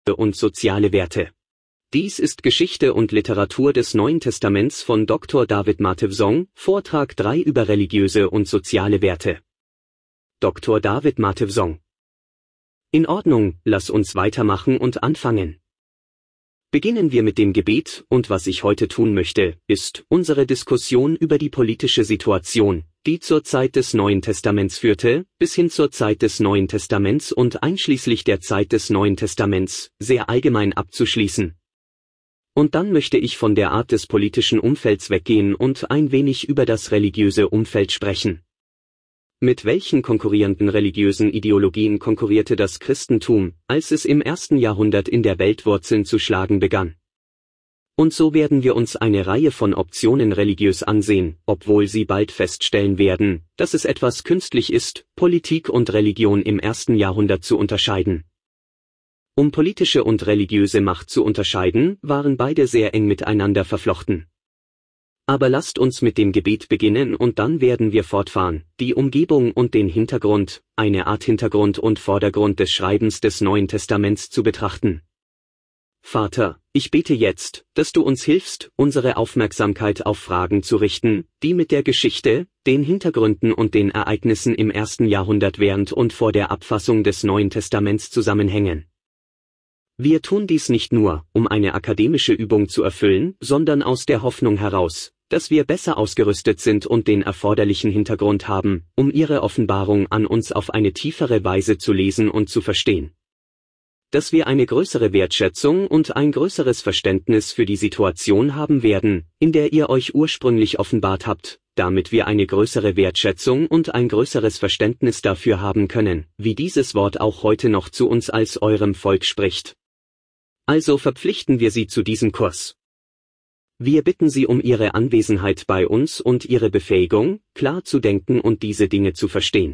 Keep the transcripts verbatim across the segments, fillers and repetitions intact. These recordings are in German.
und soziale Werte. Dies ist Geschichte und Literatur des Neuen Testaments von Doktor David Matevsong, Vortrag drei über religiöse und soziale Werte. Doktor David Matevsong. In Ordnung, lass uns weitermachen und anfangen. Beginnen wir mit dem Gebet, und was ich heute tun möchte, ist unsere Diskussion über die politische Situation, die zur Zeit des Neuen Testaments führte, bis hin zur Zeit des Neuen Testaments und einschließlich der Zeit des Neuen Testaments, sehr allgemein abzuschließen. Und dann möchte ich von der Art des politischen Umfelds weggehen und ein wenig über das religiöse Umfeld sprechen. Mit welchen konkurrierenden religiösen Ideologien konkurrierte das Christentum, als es im ersten Jahrhundert in der Welt Wurzeln zu schlagen begann? Und so werden wir uns eine Reihe von Optionen religiös ansehen, obwohl Sie bald feststellen werden, dass es etwas künstlich ist, Politik und Religion im ersten Jahrhundert zu unterscheiden. Um politische und religiöse Macht zu unterscheiden, waren beide sehr eng miteinander verflochten. Aber lasst uns mit dem Gebet beginnen und dann werden wir fortfahren, die Umgebung und den Hintergrund, eine Art Hintergrund und Vordergrund des Schreibens des Neuen Testaments zu betrachten. Vater, ich bete jetzt, dass du uns hilfst, unsere Aufmerksamkeit auf Fragen zu richten, die mit der Geschichte, den Hintergründen und den Ereignissen im ersten Jahrhundert während und vor der Abfassung des Neuen Testaments zusammenhängen. Wir tun dies nicht nur, um eine akademische Übung zu erfüllen, sondern aus der Hoffnung heraus, dass wir besser ausgerüstet sind und den erforderlichen Hintergrund haben, um ihre Offenbarung an uns auf eine tiefere Weise zu lesen und zu verstehen. Dass wir eine größere Wertschätzung und ein größeres Verständnis für die Situation haben werden, in der ihr euch ursprünglich offenbart habt, damit wir eine größere Wertschätzung und ein größeres Verständnis dafür haben können, wie dieses Wort auch heute noch zu uns als eurem Volk spricht. Also verpflichten wir Sie zu diesem Kurs. Wir bitten Sie um Ihre Anwesenheit bei uns und Ihre Befähigung, klar zu denken und diese Dinge zu verstehen.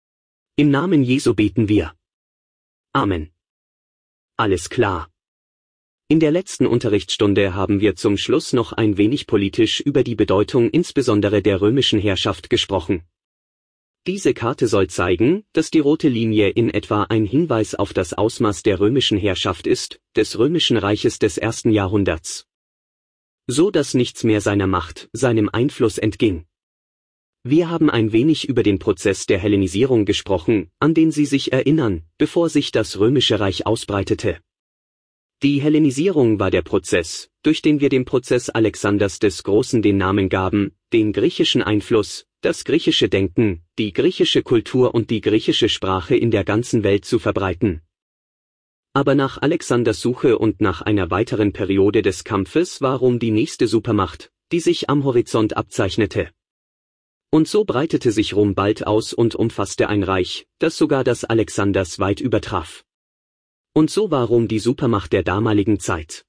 Im Namen Jesu beten wir. Amen. Alles klar. In der letzten Unterrichtsstunde haben wir zum Schluss noch ein wenig politisch über die Bedeutung insbesondere der römischen Herrschaft gesprochen. Diese Karte soll zeigen, dass die rote Linie in etwa ein Hinweis auf das Ausmaß der römischen Herrschaft ist, des römischen Reiches des ersten Jahrhunderts. So dass nichts mehr seiner Macht, seinem Einfluss entging. Wir haben ein wenig über den Prozess der Hellenisierung gesprochen, an den Sie sich erinnern, bevor sich das römische Reich ausbreitete. Die Hellenisierung war der Prozess, durch den wir dem Prozess Alexanders des Großen den Namen gaben, den griechischen Einfluss, das griechische Denken, die griechische Kultur und die griechische Sprache in der ganzen Welt zu verbreiten. Aber nach Alexanders Suche und nach einer weiteren Periode des Kampfes war Rom die nächste Supermacht, die sich am Horizont abzeichnete. Und so breitete sich Rom bald aus und umfasste ein Reich, das sogar das Alexanders weit übertraf. Und so war Rom die Supermacht der damaligen Zeit.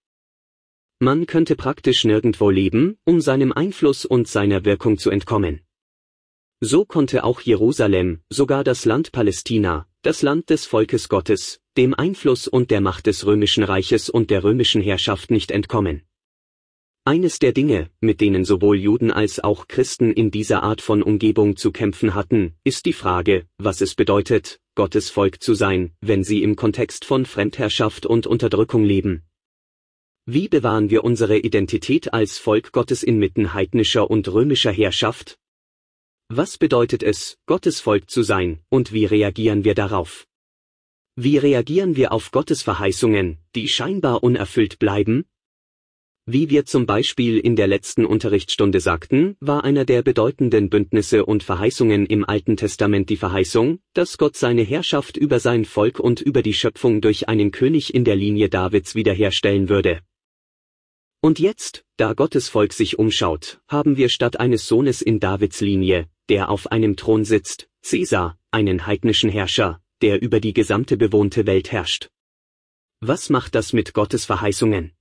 Man könnte praktisch nirgendwo leben, um seinem Einfluss und seiner Wirkung zu entkommen. So konnte auch Jerusalem, sogar das Land Palästina, das Land des Volkes Gottes, dem Einfluss und der Macht des römischen Reiches und der römischen Herrschaft nicht entkommen. Eines der Dinge, mit denen sowohl Juden als auch Christen in dieser Art von Umgebung zu kämpfen hatten, ist die Frage, was es bedeutet, Gottes Volk zu sein, wenn sie im Kontext von Fremdherrschaft und Unterdrückung leben. Wie bewahren wir unsere Identität als Volk Gottes inmitten heidnischer und römischer Herrschaft? Was bedeutet es, Gottes Volk zu sein, und wie reagieren wir darauf? Wie reagieren wir auf Gottes Verheißungen, die scheinbar unerfüllt bleiben? Wie wir zum Beispiel in der letzten Unterrichtsstunde sagten, war einer der bedeutenden Bündnisse und Verheißungen im Alten Testament die Verheißung, dass Gott seine Herrschaft über sein Volk und über die Schöpfung durch einen König in der Linie Davids wiederherstellen würde. Und jetzt, da Gottes Volk sich umschaut, haben wir statt eines Sohnes in Davids Linie, der auf einem Thron sitzt, Caesar, einen heidnischen Herrscher, der über die gesamte bewohnte Welt herrscht. Was macht das mit Gottes Verheißungen?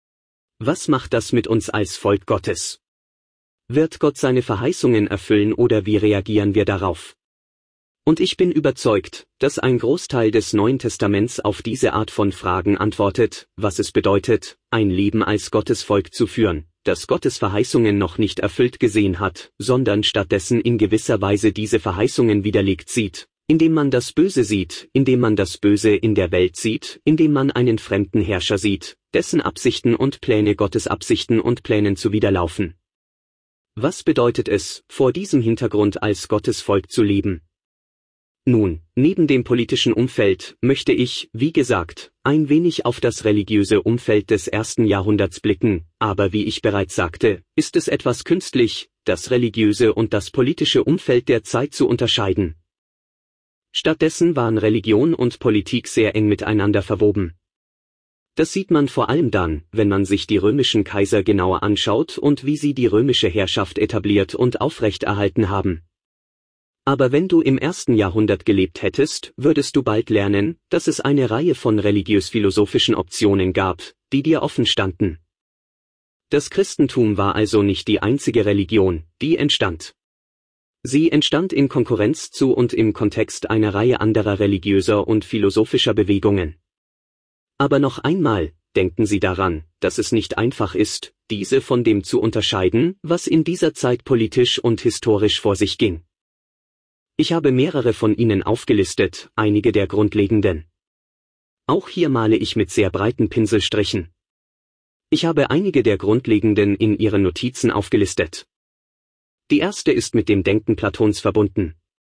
Was macht das mit uns als Volk Gottes? Wird Gott seine Verheißungen erfüllen oder wie reagieren wir darauf? Und ich bin überzeugt, dass ein Großteil des Neuen Testaments auf diese Art von Fragen antwortet, was es bedeutet, ein Leben als Gottes Volk zu führen, das Gottes Verheißungen noch nicht erfüllt gesehen hat, sondern stattdessen in gewisser Weise diese Verheißungen widerlegt sieht, Indem man das Böse sieht, indem man das Böse in der Welt sieht, indem man einen fremden Herrscher sieht, dessen Absichten und Pläne Gottes Absichten und Plänen zuwiderlaufen. Was bedeutet es, vor diesem Hintergrund als Gottes Volk zu leben? Nun, neben dem politischen Umfeld möchte ich, wie gesagt, ein wenig auf das religiöse Umfeld des ersten Jahrhunderts blicken, aber wie ich bereits sagte, ist es etwas künstlich, das religiöse und das politische Umfeld der Zeit zu unterscheiden. Stattdessen waren Religion und Politik sehr eng miteinander verwoben. Das sieht man vor allem dann, wenn man sich die römischen Kaiser genauer anschaut und wie sie die römische Herrschaft etabliert und aufrechterhalten haben. Aber wenn du im ersten Jahrhundert gelebt hättest, würdest du bald lernen, dass es eine Reihe von religiös-philosophischen Optionen gab, die dir offen standen. Das Christentum war also nicht die einzige Religion, die entstand. Sie entstand in Konkurrenz zu und im Kontext einer Reihe anderer religiöser und philosophischer Bewegungen. Aber noch einmal, denken Sie daran, dass es nicht einfach ist, diese von dem zu unterscheiden, was in dieser Zeit politisch und historisch vor sich ging. Ich habe mehrere von ihnen aufgelistet, einige der grundlegenden. Auch hier male ich mit sehr breiten Pinselstrichen. Ich habe einige der grundlegenden in Ihren Notizen aufgelistet. Die erste ist mit dem Denken Platons verbunden.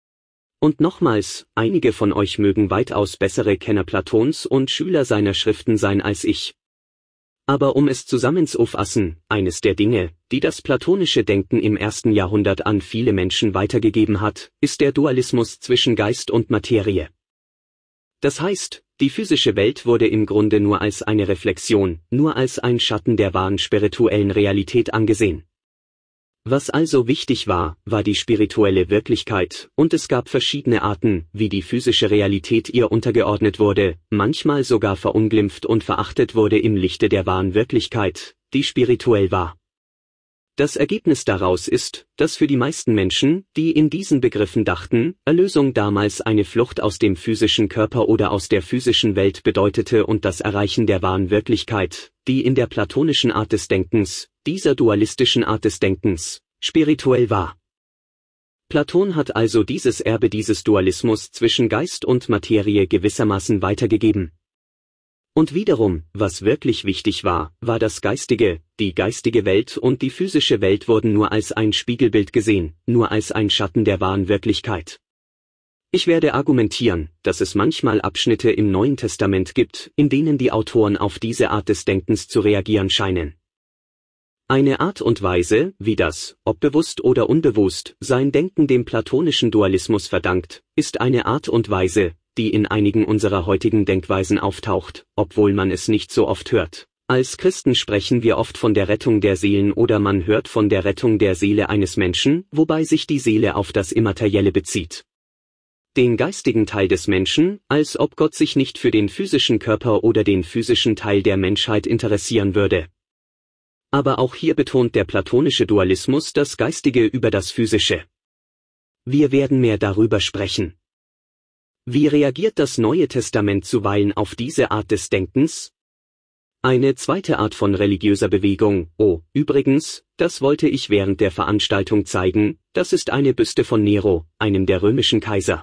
Und nochmals, einige von euch mögen weitaus bessere Kenner Platons und Schüler seiner Schriften sein als ich. Aber um es zusammenzufassen, eines der Dinge, die das platonische Denken im ersten Jahrhundert an viele Menschen weitergegeben hat, ist der Dualismus zwischen Geist und Materie. Das heißt, die physische Welt wurde im Grunde nur als eine Reflexion, nur als ein Schatten der wahren spirituellen Realität angesehen. Was also wichtig war, war die spirituelle Wirklichkeit, und es gab verschiedene Arten, wie die physische Realität ihr untergeordnet wurde, manchmal sogar verunglimpft und verachtet wurde im Lichte der wahren Wirklichkeit, die spirituell war. Das Ergebnis daraus ist, dass für die meisten Menschen, die in diesen Begriffen dachten, Erlösung damals eine Flucht aus dem physischen Körper oder aus der physischen Welt bedeutete und das Erreichen der wahren Wirklichkeit, die in der platonischen Art des Denkens, dieser dualistischen Art des Denkens, spirituell war. Platon hat also dieses Erbe dieses Dualismus zwischen Geist und Materie gewissermaßen weitergegeben. Und wiederum, was wirklich wichtig war, war das Geistige, die geistige Welt und die physische Welt wurden nur als ein Spiegelbild gesehen, nur als ein Schatten der wahren Wirklichkeit. Ich werde argumentieren, dass es manchmal Abschnitte im Neuen Testament gibt, in denen die Autoren auf diese Art des Denkens zu reagieren scheinen. Eine Art und Weise, wie das, ob bewusst oder unbewusst, sein Denken dem platonischen Dualismus verdankt, ist eine Art und Weise, die in einigen unserer heutigen Denkweisen auftaucht, obwohl man es nicht so oft hört. Als Christen sprechen wir oft von der Rettung der Seelen oder man hört von der Rettung der Seele eines Menschen, wobei sich die Seele auf das Immaterielle bezieht. Den geistigen Teil des Menschen, als ob Gott sich nicht für den physischen Körper oder den physischen Teil der Menschheit interessieren würde. Aber auch hier betont der platonische Dualismus das Geistige über das Physische. Wir werden mehr darüber sprechen. Wie reagiert das Neue Testament zuweilen auf diese Art des Denkens? Eine zweite Art von religiöser Bewegung, oh, übrigens, das wollte ich während der Veranstaltung zeigen, das ist eine Büste von Nero, einem der römischen Kaiser.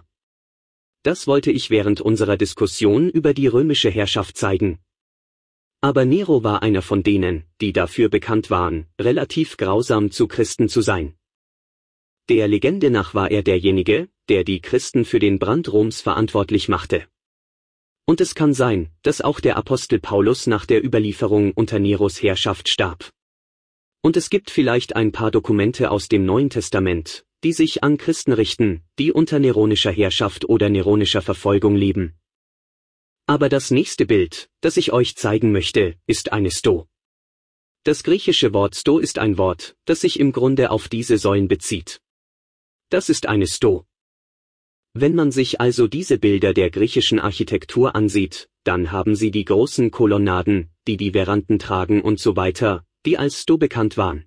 Das wollte ich während unserer Diskussion über die römische Herrschaft zeigen. Aber Nero war einer von denen, die dafür bekannt waren, relativ grausam zu Christen zu sein. Der Legende nach war er derjenige, der die Christen für den Brand Roms verantwortlich machte. Und es kann sein, dass auch der Apostel Paulus nach der Überlieferung unter Neros Herrschaft starb. Und es gibt vielleicht ein paar Dokumente aus dem Neuen Testament, die sich an Christen richten, die unter neronischer Herrschaft oder neronischer Verfolgung leben. Aber das nächste Bild, das ich euch zeigen möchte, ist eine Sto. Das griechische Wort Sto ist ein Wort, das sich im Grunde auf diese Säulen bezieht. Das ist eine Sto. Wenn man sich also diese Bilder der griechischen Architektur ansieht, dann haben sie die großen Kolonnaden, die die Veranden tragen und so weiter, die als Sto bekannt waren.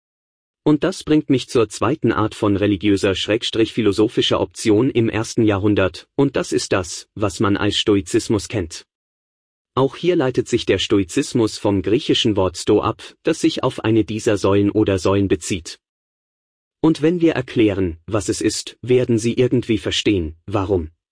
Und das bringt mich zur zweiten Art von religiöser Schrägstrich philosophischer Option im ersten Jahrhundert, und das ist das, was man als Stoizismus kennt. Auch hier leitet sich der Stoizismus vom griechischen Wort Sto ab, das sich auf eine dieser Säulen oder Säulen bezieht. Und wenn wir erklären, was es ist, werden Sie irgendwie verstehen, warum.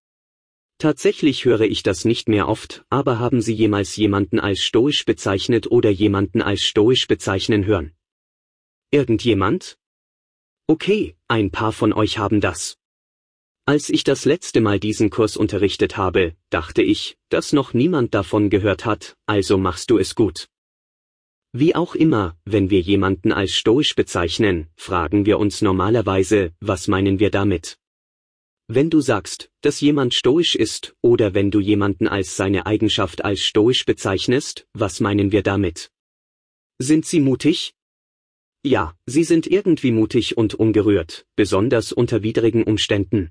Tatsächlich höre ich das nicht mehr oft, aber haben Sie jemals jemanden als stoisch bezeichnet oder jemanden als stoisch bezeichnen hören? Irgendjemand? Okay, ein paar von euch haben das. Als ich das letzte Mal diesen Kurs unterrichtet habe, dachte ich, dass noch niemand davon gehört hat, also machst du es gut. Wie auch immer, wenn wir jemanden als stoisch bezeichnen, fragen wir uns normalerweise, was meinen wir damit? Wenn du sagst, dass jemand stoisch ist, oder wenn du jemanden als seine Eigenschaft als stoisch bezeichnest, was meinen wir damit? Sind sie mutig? Ja, sie sind irgendwie mutig und ungerührt, besonders unter widrigen Umständen.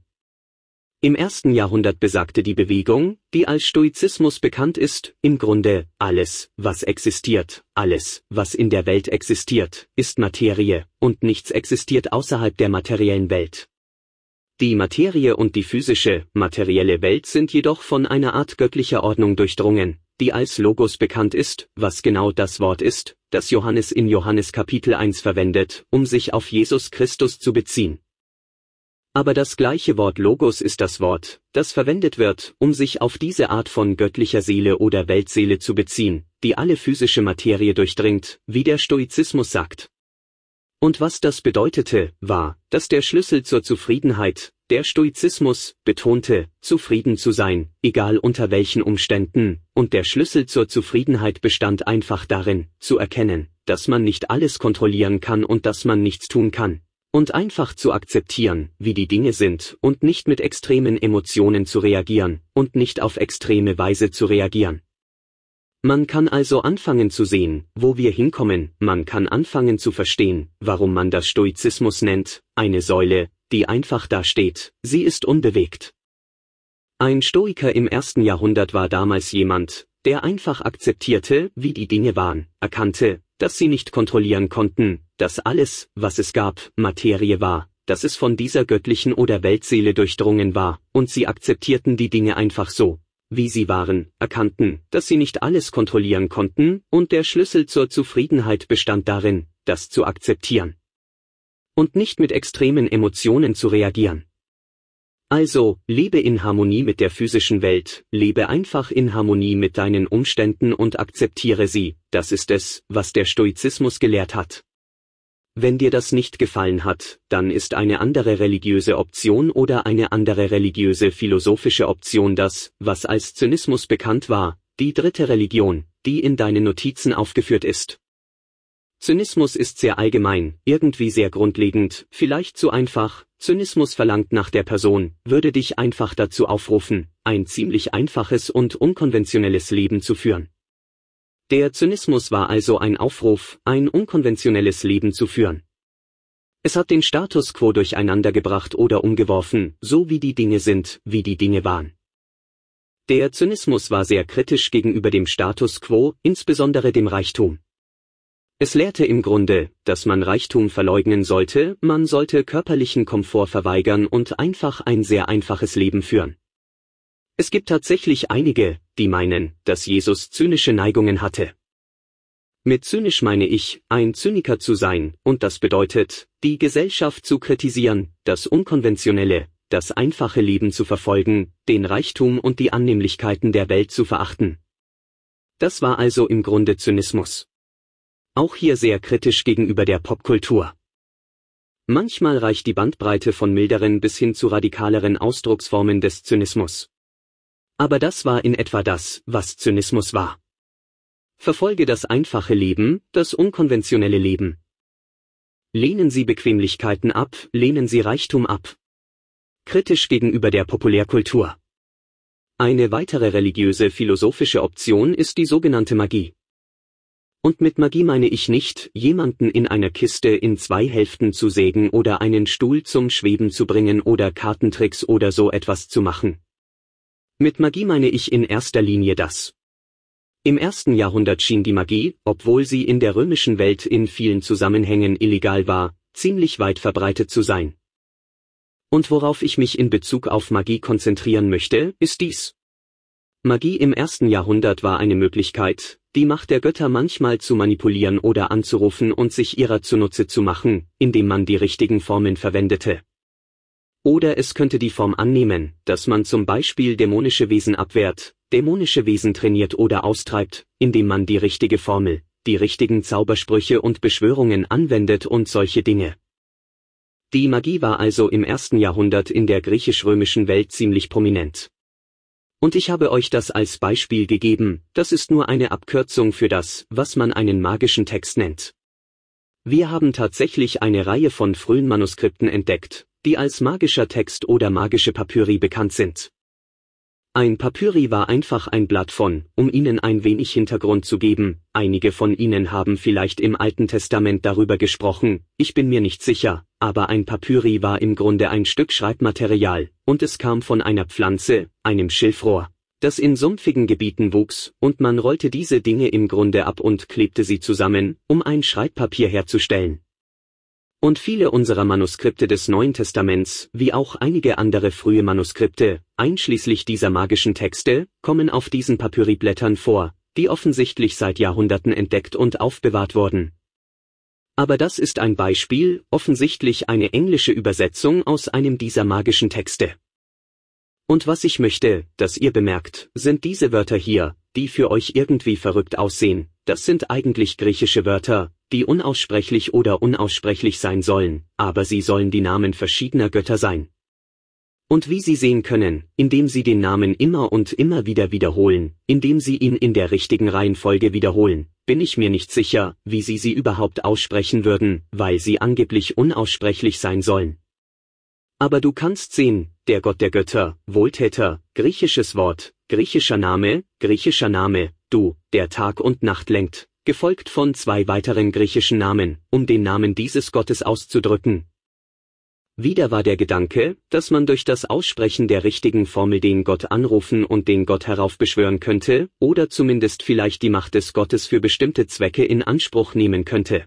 Im ersten Jahrhundert besagte die Bewegung, die als Stoizismus bekannt ist, im Grunde, alles, was existiert, alles, was in der Welt existiert, ist Materie, und nichts existiert außerhalb der materiellen Welt. Die Materie und die physische, materielle Welt sind jedoch von einer Art göttlicher Ordnung durchdrungen, die als Logos bekannt ist, was genau das Wort ist, das Johannes in Johannes Kapitel eins verwendet, um sich auf Jesus Christus zu beziehen. Aber das gleiche Wort Logos ist das Wort, das verwendet wird, um sich auf diese Art von göttlicher Seele oder Weltseele zu beziehen, die alle physische Materie durchdringt, wie der Stoizismus sagt. Und was das bedeutete, war, dass der Schlüssel zur Zufriedenheit, der Stoizismus, betonte, zufrieden zu sein, egal unter welchen Umständen, und der Schlüssel zur Zufriedenheit bestand einfach darin, zu erkennen, dass man nicht alles kontrollieren kann und dass man nichts tun kann. Und einfach zu akzeptieren, wie die Dinge sind, und nicht mit extremen Emotionen zu reagieren, und nicht auf extreme Weise zu reagieren. Man kann also anfangen zu sehen, wo wir hinkommen, man kann anfangen zu verstehen, warum man das Stoizismus nennt, eine Säule, die einfach da steht, sie ist unbewegt. Ein Stoiker im ersten Jahrhundert war damals jemand, der einfach akzeptierte, wie die Dinge waren, erkannte, dass sie nicht kontrollieren konnten, dass alles, was es gab, Materie war, dass es von dieser göttlichen oder Weltseele durchdrungen war, und sie akzeptierten die Dinge einfach so, wie sie waren, erkannten, dass sie nicht alles kontrollieren konnten, und der Schlüssel zur Zufriedenheit bestand darin, das zu akzeptieren. Und nicht mit extremen Emotionen zu reagieren. Also, lebe in Harmonie mit der physischen Welt, lebe einfach in Harmonie mit deinen Umständen und akzeptiere sie, das ist es, was der Stoizismus gelehrt hat. Wenn dir das nicht gefallen hat, dann ist eine andere religiöse Option oder eine andere religiöse philosophische Option das, was als Zynismus bekannt war, die dritte Religion, die in deinen Notizen aufgeführt ist. Zynismus ist sehr allgemein, irgendwie sehr grundlegend, vielleicht zu einfach. Zynismus verlangt nach der Person, würde dich einfach dazu aufrufen, ein ziemlich einfaches und unkonventionelles Leben zu führen. Der Zynismus war also ein Aufruf, ein unkonventionelles Leben zu führen. Es hat den Status quo durcheinandergebracht oder umgeworfen, so wie die Dinge sind, wie die Dinge waren. Der Zynismus war sehr kritisch gegenüber dem Status quo, insbesondere dem Reichtum. Es lehrte im Grunde, dass man Reichtum verleugnen sollte, man sollte körperlichen Komfort verweigern und einfach ein sehr einfaches Leben führen. Es gibt tatsächlich einige, die meinen, dass Jesus zynische Neigungen hatte. Mit zynisch meine ich, ein Zyniker zu sein, und das bedeutet, die Gesellschaft zu kritisieren, das unkonventionelle, das einfache Leben zu verfolgen, den Reichtum und die Annehmlichkeiten der Welt zu verachten. Das war also im Grunde Zynismus. Auch hier sehr kritisch gegenüber der Popkultur. Manchmal reicht die Bandbreite von milderen bis hin zu radikaleren Ausdrucksformen des Zynismus. Aber das war in etwa das, was Zynismus war. Verfolge das einfache Leben, das unkonventionelle Leben. Lehnen Sie Bequemlichkeiten ab, lehnen Sie Reichtum ab. Kritisch gegenüber der Populärkultur. Eine weitere religiöse philosophische Option ist die sogenannte Magie. Und mit Magie meine ich nicht, jemanden in einer Kiste in zwei Hälften zu sägen oder einen Stuhl zum Schweben zu bringen oder Kartentricks oder so etwas zu machen. Mit Magie meine ich in erster Linie das. Im ersten Jahrhundert schien die Magie, obwohl sie in der römischen Welt in vielen Zusammenhängen illegal war, ziemlich weit verbreitet zu sein. Und worauf ich mich in Bezug auf Magie konzentrieren möchte, ist dies. Magie im ersten Jahrhundert war eine Möglichkeit, die Macht der Götter manchmal zu manipulieren oder anzurufen und sich ihrer zunutze zu machen, indem man die richtigen Formeln verwendete. Oder es könnte die Form annehmen, dass man zum Beispiel dämonische Wesen abwehrt, dämonische Wesen trainiert oder austreibt, indem man die richtige Formel, die richtigen Zaubersprüche und Beschwörungen anwendet und solche Dinge. Die Magie war also im ersten Jahrhundert in der griechisch-römischen Welt ziemlich prominent. Und ich habe euch das als Beispiel gegeben, das ist nur eine Abkürzung für das, was man einen magischen Text nennt. Wir haben tatsächlich eine Reihe von frühen Manuskripten entdeckt, die als magischer Text oder magische Papyri bekannt sind. Ein Papyri war einfach ein Blatt von, um Ihnen ein wenig Hintergrund zu geben, einige von Ihnen haben vielleicht im Alten Testament darüber gesprochen, ich bin mir nicht sicher, aber ein Papyri war im Grunde ein Stück Schreibmaterial, und es kam von einer Pflanze, einem Schilfrohr, das in sumpfigen Gebieten wuchs, und man rollte diese Dinge im Grunde ab und klebte sie zusammen, um ein Schreibpapier herzustellen. Und viele unserer Manuskripte des Neuen Testaments, wie auch einige andere frühe Manuskripte, einschließlich dieser magischen Texte, kommen auf diesen Papyriblättern vor, die offensichtlich seit Jahrhunderten entdeckt und aufbewahrt wurden. Aber das ist ein Beispiel, offensichtlich eine englische Übersetzung aus einem dieser magischen Texte. Und was ich möchte, dass ihr bemerkt, sind diese Wörter hier, die für euch irgendwie verrückt aussehen, das sind eigentlich griechische Wörter, die unaussprechlich oder unaussprechlich sein sollen, aber sie sollen die Namen verschiedener Götter sein. Und wie Sie sehen können, indem Sie den Namen immer und immer wieder wiederholen, indem Sie ihn in der richtigen Reihenfolge wiederholen, bin ich mir nicht sicher, wie Sie sie überhaupt aussprechen würden, weil sie angeblich unaussprechlich sein sollen. Aber du kannst sehen, der Gott der Götter, Wohltäter, griechisches Wort, griechischer Name, griechischer Name, du, der Tag und Nacht lenkt, gefolgt von zwei weiteren griechischen Namen, um den Namen dieses Gottes auszudrücken. Wieder war der Gedanke, dass man durch das Aussprechen der richtigen Formel den Gott anrufen und den Gott heraufbeschwören könnte, oder zumindest vielleicht die Macht des Gottes für bestimmte Zwecke in Anspruch nehmen könnte.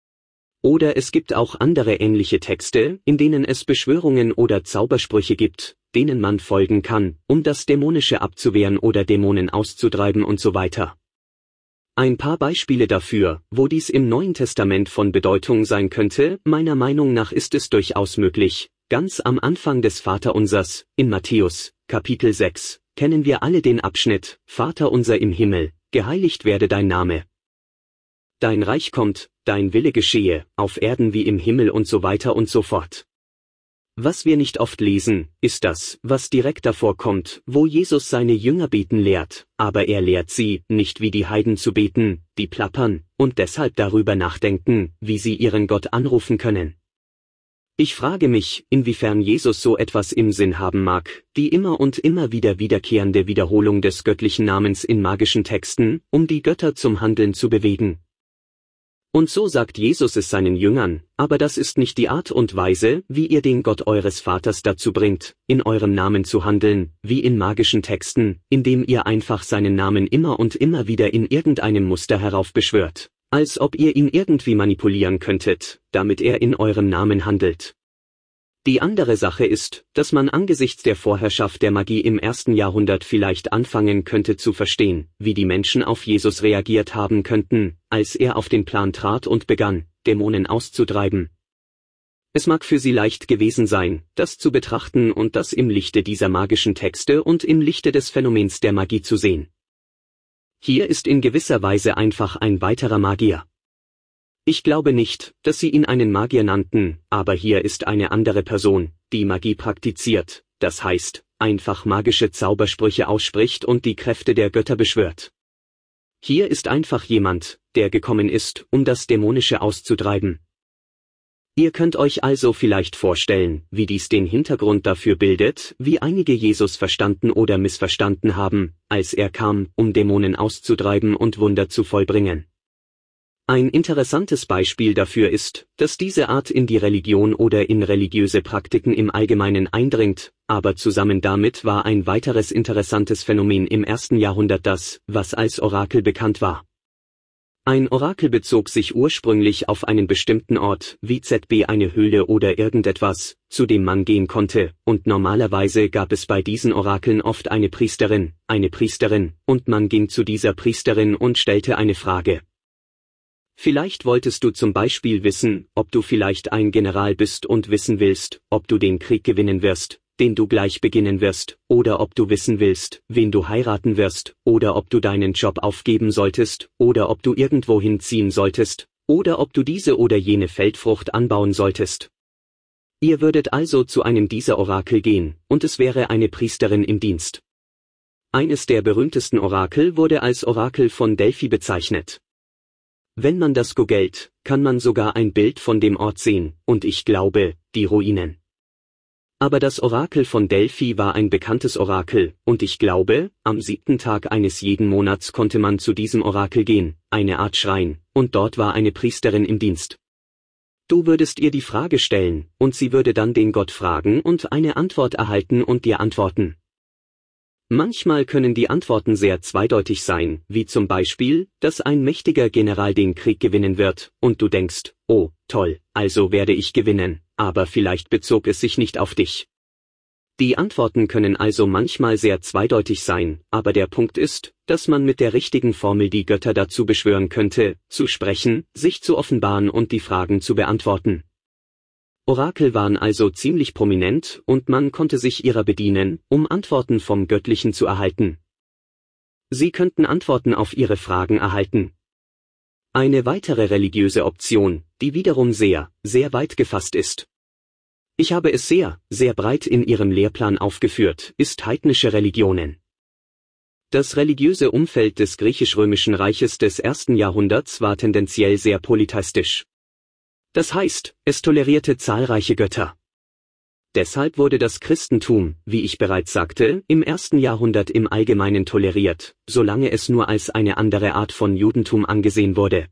Oder es gibt auch andere ähnliche Texte, in denen es Beschwörungen oder Zaubersprüche gibt, denen man folgen kann, um das Dämonische abzuwehren oder Dämonen auszutreiben und so weiter. Ein paar Beispiele dafür, wo dies im Neuen Testament von Bedeutung sein könnte, meiner Meinung nach ist es durchaus möglich. Ganz am Anfang des Vaterunsers, in Matthäus, Kapitel sechs, kennen wir alle den Abschnitt, Vater unser im Himmel, geheiligt werde dein Name. Dein Reich kommt, dein Wille geschehe, auf Erden wie im Himmel und so weiter und so fort. Was wir nicht oft lesen, ist das, was direkt davor kommt, wo Jesus seine Jünger beten lehrt, aber er lehrt sie, nicht wie die Heiden zu beten, die plappern, und deshalb darüber nachdenken, wie sie ihren Gott anrufen können. Ich frage mich, inwiefern Jesus so etwas im Sinn haben mag, die immer und immer wieder wiederkehrende Wiederholung des göttlichen Namens in magischen Texten, um die Götter zum Handeln zu bewegen. Und so sagt Jesus es seinen Jüngern, aber das ist nicht die Art und Weise, wie ihr den Gott eures Vaters dazu bringt, in eurem Namen zu handeln, wie in magischen Texten, indem ihr einfach seinen Namen immer und immer wieder in irgendeinem Muster heraufbeschwört, als ob ihr ihn irgendwie manipulieren könntet, damit er in eurem Namen handelt. Die andere Sache ist, dass man angesichts der Vorherrschaft der Magie im ersten Jahrhundert vielleicht anfangen könnte zu verstehen, wie die Menschen auf Jesus reagiert haben könnten, als er auf den Plan trat und begann, Dämonen auszutreiben. Es mag für sie leicht gewesen sein, das zu betrachten und das im Lichte dieser magischen Texte und im Lichte des Phänomens der Magie zu sehen. Hier ist in gewisser Weise einfach ein weiterer Magier. Ich glaube nicht, dass sie ihn einen Magier nannten, aber hier ist eine andere Person, die Magie praktiziert, das heißt, einfach magische Zaubersprüche ausspricht und die Kräfte der Götter beschwört. Hier ist einfach jemand, der gekommen ist, um das Dämonische auszutreiben. Ihr könnt euch also vielleicht vorstellen, wie dies den Hintergrund dafür bildet, wie einige Jesus verstanden oder missverstanden haben, als er kam, um Dämonen auszutreiben und Wunder zu vollbringen. Ein interessantes Beispiel dafür ist, dass diese Art in die Religion oder in religiöse Praktiken im Allgemeinen eindringt, aber zusammen damit war ein weiteres interessantes Phänomen im ersten Jahrhundert das, was als Orakel bekannt war. Ein Orakel bezog sich ursprünglich auf einen bestimmten Ort, wie zum Beispiel eine Höhle oder irgendetwas, zu dem man gehen konnte, und normalerweise gab es bei diesen Orakeln oft eine Priesterin, eine Priesterin, und man ging zu dieser Priesterin und stellte eine Frage. Vielleicht wolltest du zum Beispiel wissen, ob du vielleicht ein General bist und wissen willst, ob du den Krieg gewinnen wirst, den du gleich beginnen wirst, oder ob du wissen willst, wen du heiraten wirst, oder ob du deinen Job aufgeben solltest, oder ob du irgendwo hinziehen solltest, oder ob du diese oder jene Feldfrucht anbauen solltest. Ihr würdet also zu einem dieser Orakel gehen, und es wäre eine Priesterin im Dienst. Eines der berühmtesten Orakel wurde als Orakel von Delphi bezeichnet. Wenn man das googelt, kann man sogar ein Bild von dem Ort sehen, und ich glaube, die Ruinen. Aber das Orakel von Delphi war ein bekanntes Orakel, und ich glaube, am siebten Tag eines jeden Monats konnte man zu diesem Orakel gehen, eine Art Schrein, und dort war eine Priesterin im Dienst. Du würdest ihr die Frage stellen, und sie würde dann den Gott fragen und eine Antwort erhalten und dir antworten. Manchmal können die Antworten sehr zweideutig sein, wie zum Beispiel, dass ein mächtiger General den Krieg gewinnen wird, und du denkst, oh, toll, also werde ich gewinnen, aber vielleicht bezog es sich nicht auf dich. Die Antworten können also manchmal sehr zweideutig sein, aber der Punkt ist, dass man mit der richtigen Formel die Götter dazu beschwören könnte, zu sprechen, sich zu offenbaren und die Fragen zu beantworten. Orakel waren also ziemlich prominent und man konnte sich ihrer bedienen, um Antworten vom Göttlichen zu erhalten. Sie könnten Antworten auf ihre Fragen erhalten. Eine weitere religiöse Option, die wiederum sehr, sehr weit gefasst ist. Ich habe es sehr, sehr breit in ihrem Lehrplan aufgeführt, ist heidnische Religionen. Das religiöse Umfeld des griechisch-römischen Reiches des ersten Jahrhunderts war tendenziell sehr polytheistisch. Das heißt, es tolerierte zahlreiche Götter. Deshalb wurde das Christentum, wie ich bereits sagte, im ersten Jahrhundert im Allgemeinen toleriert, solange es nur als eine andere Art von Judentum angesehen wurde.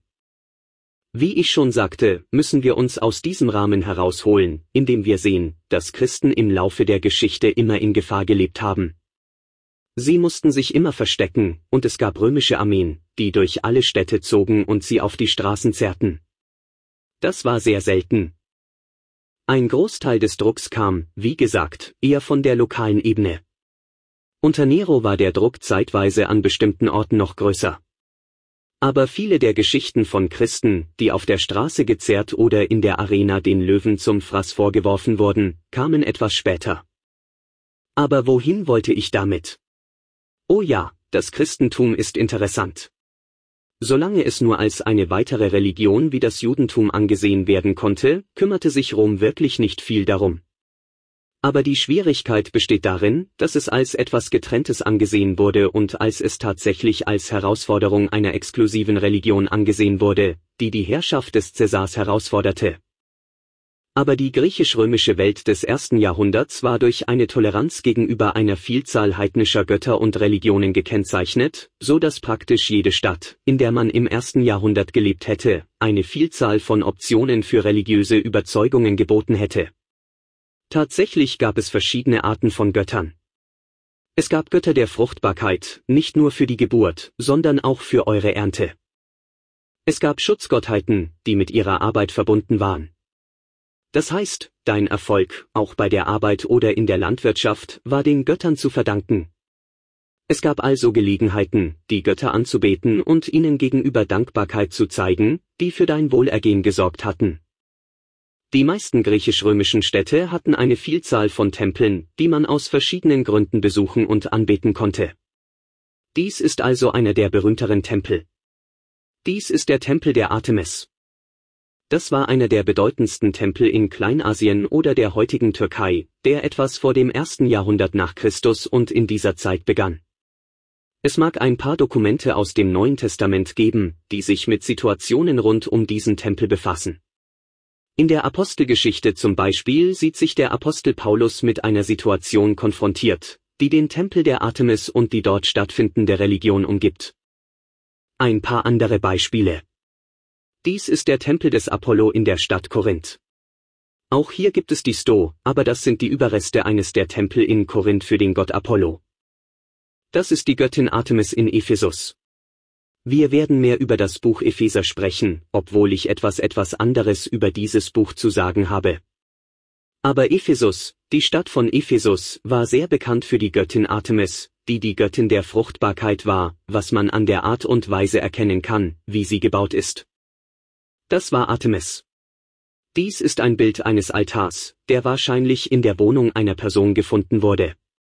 Wie ich schon sagte, müssen wir uns aus diesem Rahmen herausholen, indem wir sehen, dass Christen im Laufe der Geschichte immer in Gefahr gelebt haben. Sie mussten sich immer verstecken, und es gab römische Armeen, die durch alle Städte zogen und sie auf die Straßen zerrten. Das war sehr selten. Ein Großteil des Drucks kam, wie gesagt, eher von der lokalen Ebene. Unter Nero war der Druck zeitweise an bestimmten Orten noch größer. Aber viele der Geschichten von Christen, die auf der Straße gezerrt oder in der Arena den Löwen zum Fraß vorgeworfen wurden, kamen etwas später. Aber wohin wollte ich damit? Oh ja, das Christentum ist interessant. Solange es nur als eine weitere Religion wie das Judentum angesehen werden konnte, kümmerte sich Rom wirklich nicht viel darum. Aber die Schwierigkeit besteht darin, dass es als etwas Getrenntes angesehen wurde und als es tatsächlich als Herausforderung einer exklusiven Religion angesehen wurde, die die Herrschaft des Cäsars herausforderte. Aber die griechisch-römische Welt des ersten Jahrhunderts war durch eine Toleranz gegenüber einer Vielzahl heidnischer Götter und Religionen gekennzeichnet, so dass praktisch jede Stadt, in der man im ersten Jahrhundert gelebt hätte, eine Vielzahl von Optionen für religiöse Überzeugungen geboten hätte. Tatsächlich gab es verschiedene Arten von Göttern. Es gab Götter der Fruchtbarkeit, nicht nur für die Geburt, sondern auch für eure Ernte. Es gab Schutzgottheiten, die mit ihrer Arbeit verbunden waren. Das heißt, dein Erfolg, auch bei der Arbeit oder in der Landwirtschaft, war den Göttern zu verdanken. Es gab also Gelegenheiten, die Götter anzubeten und ihnen gegenüber Dankbarkeit zu zeigen, die für dein Wohlergehen gesorgt hatten. Die meisten griechisch-römischen Städte hatten eine Vielzahl von Tempeln, die man aus verschiedenen Gründen besuchen und anbeten konnte. Dies ist also einer der berühmteren Tempel. Dies ist der Tempel der Artemis. Das war einer der bedeutendsten Tempel in Kleinasien oder der heutigen Türkei, der etwas vor dem ersten Jahrhundert nach Christus und in dieser Zeit begann. Es mag ein paar Dokumente aus dem Neuen Testament geben, die sich mit Situationen rund um diesen Tempel befassen. In der Apostelgeschichte zum Beispiel sieht sich der Apostel Paulus mit einer Situation konfrontiert, die den Tempel der Artemis und die dort stattfindende Religion umgibt. Ein paar andere Beispiele. Dies ist der Tempel des Apollo in der Stadt Korinth. Auch hier gibt es die Sto, aber das sind die Überreste eines der Tempel in Korinth für den Gott Apollo. Das ist die Göttin Artemis in Ephesus. Wir werden mehr über das Buch Epheser sprechen, obwohl ich etwas etwas anderes über dieses Buch zu sagen habe. Aber Ephesus, die Stadt von Ephesus, war sehr bekannt für die Göttin Artemis, die die Göttin der Fruchtbarkeit war, was man an der Art und Weise erkennen kann, wie sie gebaut ist. Das war Artemis. Dies ist ein Bild eines Altars, der wahrscheinlich in der Wohnung einer Person gefunden wurde.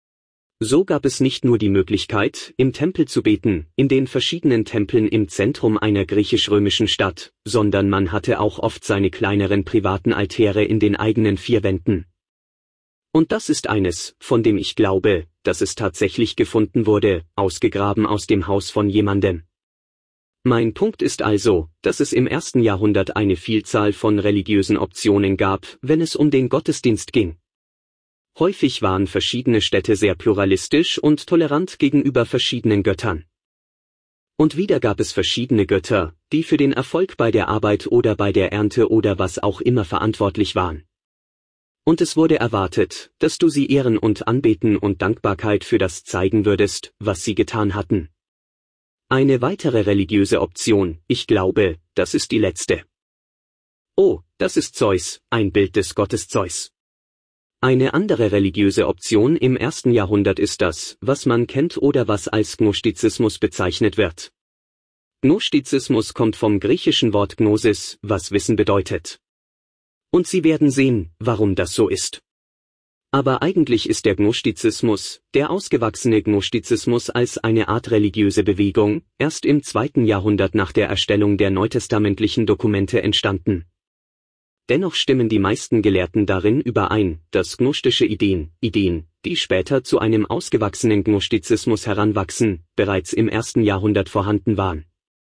So gab es nicht nur die Möglichkeit, im Tempel zu beten, in den verschiedenen Tempeln im Zentrum einer griechisch-römischen Stadt, sondern man hatte auch oft seine kleineren privaten Altäre in den eigenen vier Wänden. Und das ist eines, von dem ich glaube, dass es tatsächlich gefunden wurde, ausgegraben aus dem Haus von jemandem. Mein Punkt ist also, dass es im ersten Jahrhundert eine Vielzahl von religiösen Optionen gab, wenn es um den Gottesdienst ging. Häufig waren verschiedene Städte sehr pluralistisch und tolerant gegenüber verschiedenen Göttern. Und wieder gab es verschiedene Götter, die für den Erfolg bei der Arbeit oder bei der Ernte oder was auch immer verantwortlich waren. Und es wurde erwartet, dass du sie ehren und anbeten und Dankbarkeit für das zeigen würdest, was sie getan hatten. Eine weitere religiöse Option, ich glaube, das ist die letzte. Oh, das ist Zeus, ein Bild des Gottes Zeus. Eine andere religiöse Option im ersten Jahrhundert ist das, was man kennt oder was als Gnostizismus bezeichnet wird. Gnostizismus kommt vom griechischen Wort Gnosis, was Wissen bedeutet. Und Sie werden sehen, warum das so ist. Aber eigentlich ist der Gnostizismus, der ausgewachsene Gnostizismus als eine Art religiöse Bewegung, erst im zweiten Jahrhundert nach der Erstellung der neutestamentlichen Dokumente entstanden. Dennoch stimmen die meisten Gelehrten darin überein, dass gnostische Ideen, Ideen, die später zu einem ausgewachsenen Gnostizismus heranwachsen, bereits im ersten Jahrhundert vorhanden waren.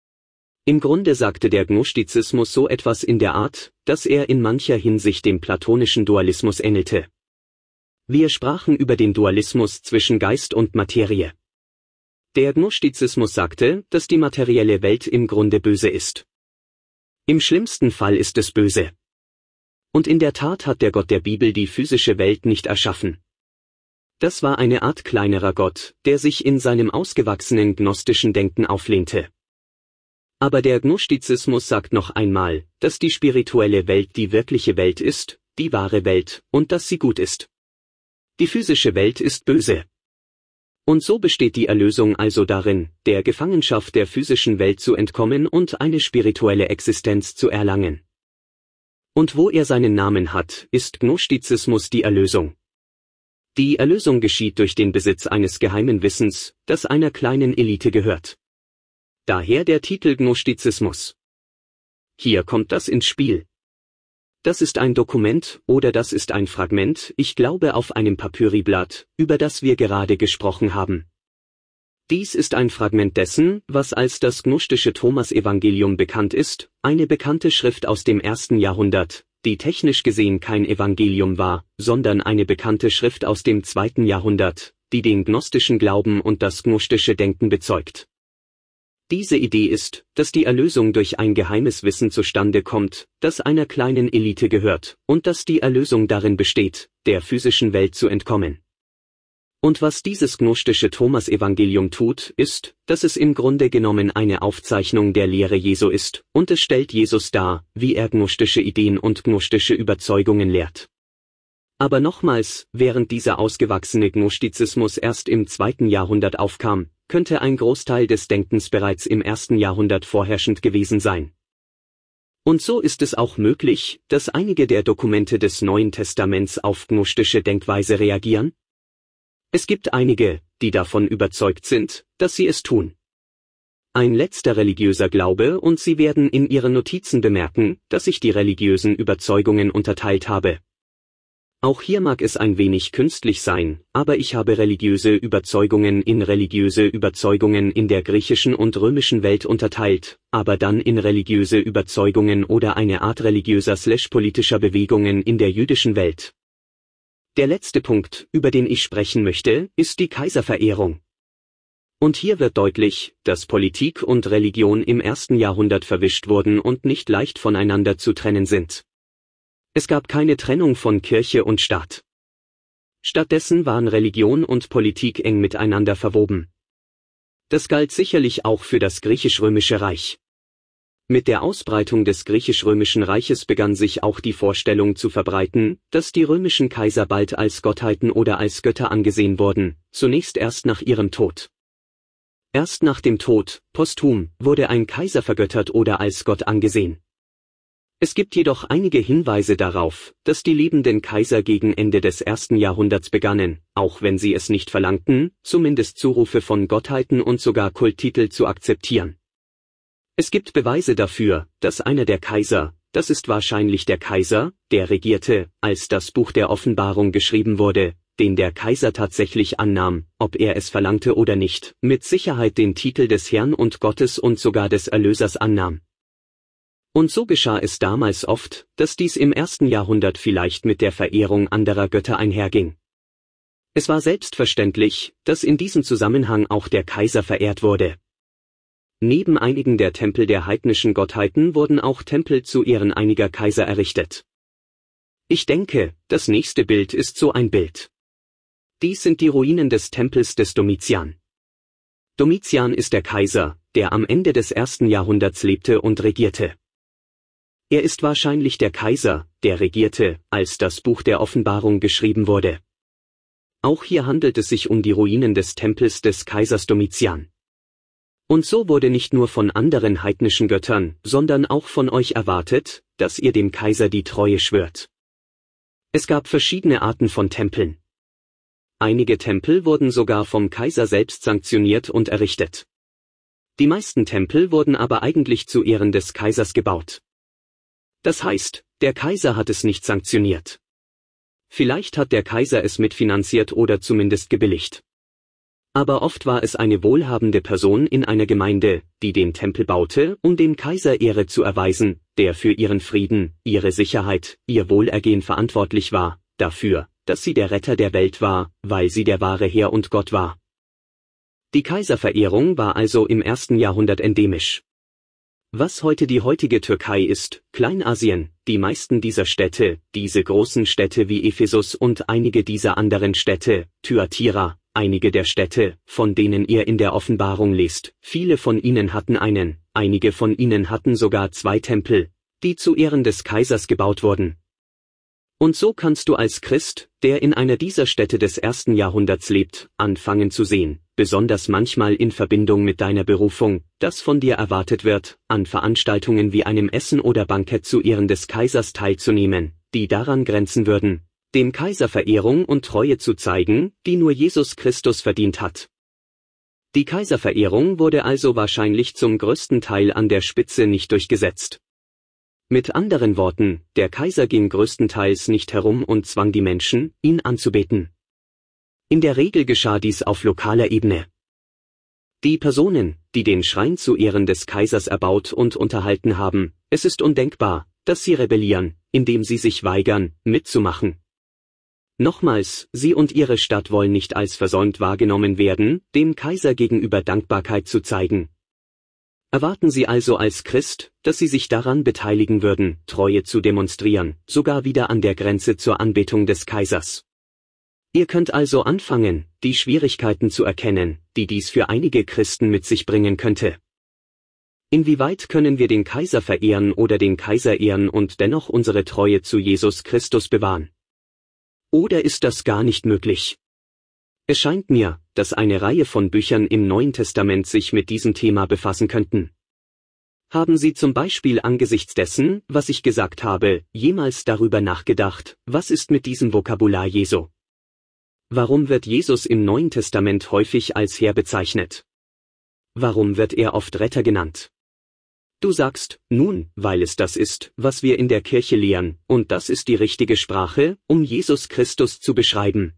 Im Grunde sagte der Gnostizismus so etwas in der Art, dass er in mancher Hinsicht dem platonischen Dualismus ähnelte. Wir sprachen über den Dualismus zwischen Geist und Materie. Der Gnostizismus sagte, dass die materielle Welt im Grunde böse ist. Im schlimmsten Fall ist es böse. Und in der Tat hat der Gott der Bibel die physische Welt nicht erschaffen. Das war eine Art kleinerer Gott, der sich in seinem ausgewachsenen gnostischen Denken auflehnte. Aber der Gnostizismus sagt noch einmal, dass die spirituelle Welt die wirkliche Welt ist, die wahre Welt, und dass sie gut ist. Die physische Welt ist böse. Und so besteht die Erlösung also darin, der Gefangenschaft der physischen Welt zu entkommen und eine spirituelle Existenz zu erlangen. Und wo er seinen Namen hat, ist Gnostizismus die Erlösung. Die Erlösung geschieht durch den Besitz eines geheimen Wissens, das einer kleinen Elite gehört. Daher der Titel Gnostizismus. Hier kommt das ins Spiel. Das ist ein Dokument, oder das ist ein Fragment, ich glaube auf einem Papyriblatt, über das wir gerade gesprochen haben. Dies ist ein Fragment dessen, was als das gnostische Thomasevangelium bekannt ist, eine bekannte Schrift aus dem ersten Jahrhundert, die technisch gesehen kein Evangelium war, sondern eine bekannte Schrift aus dem zweiten Jahrhundert, die den gnostischen Glauben und das gnostische Denken bezeugt. Diese Idee ist, dass die Erlösung durch ein geheimes Wissen zustande kommt, das einer kleinen Elite gehört, und dass die Erlösung darin besteht, der physischen Welt zu entkommen. Und was dieses gnostische Thomasevangelium tut, ist, dass es im Grunde genommen eine Aufzeichnung der Lehre Jesu ist, und es stellt Jesus dar, wie er gnostische Ideen und gnostische Überzeugungen lehrt. Aber nochmals, während dieser ausgewachsene Gnostizismus erst im zweiten Jahrhundert aufkam, könnte ein Großteil des Denkens bereits im ersten Jahrhundert vorherrschend gewesen sein. Und so ist es auch möglich, dass einige der Dokumente des Neuen Testaments auf gnostische Denkweise reagieren. Es gibt einige, die davon überzeugt sind, dass sie es tun. Ein letzter religiöser Glaube, und Sie werden in Ihren Notizen bemerken, dass ich die religiösen Überzeugungen unterteilt habe. Auch hier mag es ein wenig künstlich sein, aber ich habe religiöse Überzeugungen in religiöse Überzeugungen in der griechischen und römischen Welt unterteilt, aber dann in religiöse Überzeugungen oder eine Art religiöser slash politischer Bewegungen in der jüdischen Welt. Der letzte Punkt, über den ich sprechen möchte, ist die Kaiserverehrung. Und hier wird deutlich, dass Politik und Religion im ersten Jahrhundert verwischt wurden und nicht leicht voneinander zu trennen sind. Es gab keine Trennung von Kirche und Staat. Stattdessen waren Religion und Politik eng miteinander verwoben. Das galt sicherlich auch für das griechisch-römische Reich. Mit der Ausbreitung des griechisch-römischen Reiches begann sich auch die Vorstellung zu verbreiten, dass die römischen Kaiser bald als Gottheiten oder als Götter angesehen wurden, zunächst erst nach ihrem Tod. Erst nach dem Tod, posthum, wurde ein Kaiser vergöttert oder als Gott angesehen. Es gibt jedoch einige Hinweise darauf, dass die lebenden Kaiser gegen Ende des ersten Jahrhunderts begannen, auch wenn sie es nicht verlangten, zumindest Zurufe von Gottheiten und sogar Kulttitel zu akzeptieren. Es gibt Beweise dafür, dass einer der Kaiser, das ist wahrscheinlich der Kaiser, der regierte, als das Buch der Offenbarung geschrieben wurde, den der Kaiser tatsächlich annahm, ob er es verlangte oder nicht, mit Sicherheit den Titel des Herrn und Gottes und sogar des Erlösers annahm. Und so geschah es damals oft, dass dies im ersten Jahrhundert vielleicht mit der Verehrung anderer Götter einherging. Es war selbstverständlich, dass in diesem Zusammenhang auch der Kaiser verehrt wurde. Neben einigen der Tempel der heidnischen Gottheiten wurden auch Tempel zu Ehren einiger Kaiser errichtet. Ich denke, das nächste Bild ist so ein Bild. Dies sind die Ruinen des Tempels des Domitian. Domitian ist der Kaiser, der am Ende des ersten Jahrhunderts lebte und regierte. Er ist wahrscheinlich der Kaiser, der regierte, als das Buch der Offenbarung geschrieben wurde. Auch hier handelt es sich um die Ruinen des Tempels des Kaisers Domitian. Und so wurde nicht nur von anderen heidnischen Göttern, sondern auch von euch erwartet, dass ihr dem Kaiser die Treue schwört. Es gab verschiedene Arten von Tempeln. Einige Tempel wurden sogar vom Kaiser selbst sanktioniert und errichtet. Die meisten Tempel wurden aber eigentlich zu Ehren des Kaisers gebaut. Das heißt, der Kaiser hat es nicht sanktioniert. Vielleicht hat der Kaiser es mitfinanziert oder zumindest gebilligt. Aber oft war es eine wohlhabende Person in einer Gemeinde, die den Tempel baute, um dem Kaiser Ehre zu erweisen, der für ihren Frieden, ihre Sicherheit, ihr Wohlergehen verantwortlich war, dafür, dass sie der Retter der Welt war, weil sie der wahre Herr und Gott war. Die Kaiserverehrung war also im ersten Jahrhundert endemisch. Was heute die heutige Türkei ist, Kleinasien, die meisten dieser Städte, diese großen Städte wie Ephesus und einige dieser anderen Städte, Thyatira, einige der Städte, von denen ihr in der Offenbarung lest, viele von ihnen hatten einen, einige von ihnen hatten sogar zwei Tempel, die zu Ehren des Kaisers gebaut wurden. Und so kannst du als Christ, der in einer dieser Städte des ersten Jahrhunderts lebt, anfangen zu sehen, besonders manchmal in Verbindung mit deiner Berufung, dass von dir erwartet wird, an Veranstaltungen wie einem Essen oder Bankett zu Ehren des Kaisers teilzunehmen, die daran grenzen würden, dem Kaiser Verehrung und Treue zu zeigen, die nur Jesus Christus verdient hat. Die Kaiserverehrung wurde also wahrscheinlich zum größten Teil an der Spitze nicht durchgesetzt. Mit anderen Worten, der Kaiser ging größtenteils nicht herum und zwang die Menschen, ihn anzubeten. In der Regel geschah dies auf lokaler Ebene. Die Personen, die den Schrein zu Ehren des Kaisers erbaut und unterhalten haben, es ist undenkbar, dass sie rebellieren, indem sie sich weigern, mitzumachen. Nochmals, sie und ihre Stadt wollen nicht als versäumt wahrgenommen werden, dem Kaiser gegenüber Dankbarkeit zu zeigen. Erwarten Sie also als Christ, dass Sie sich daran beteiligen würden, Treue zu demonstrieren, sogar wieder an der Grenze zur Anbetung des Kaisers. Ihr könnt also anfangen, die Schwierigkeiten zu erkennen, die dies für einige Christen mit sich bringen könnte. Inwieweit können wir den Kaiser verehren oder den Kaiser ehren und dennoch unsere Treue zu Jesus Christus bewahren? Oder ist das gar nicht möglich? Es scheint mir, dass eine Reihe von Büchern im Neuen Testament sich mit diesem Thema befassen könnten. Haben Sie zum Beispiel angesichts dessen, was ich gesagt habe, jemals darüber nachgedacht, was ist mit diesem Vokabular Jesu? Warum wird Jesus im Neuen Testament häufig als Herr bezeichnet? Warum wird er oft Retter genannt? Du sagst, nun, weil es das ist, was wir in der Kirche lehren, und das ist die richtige Sprache, um Jesus Christus zu beschreiben.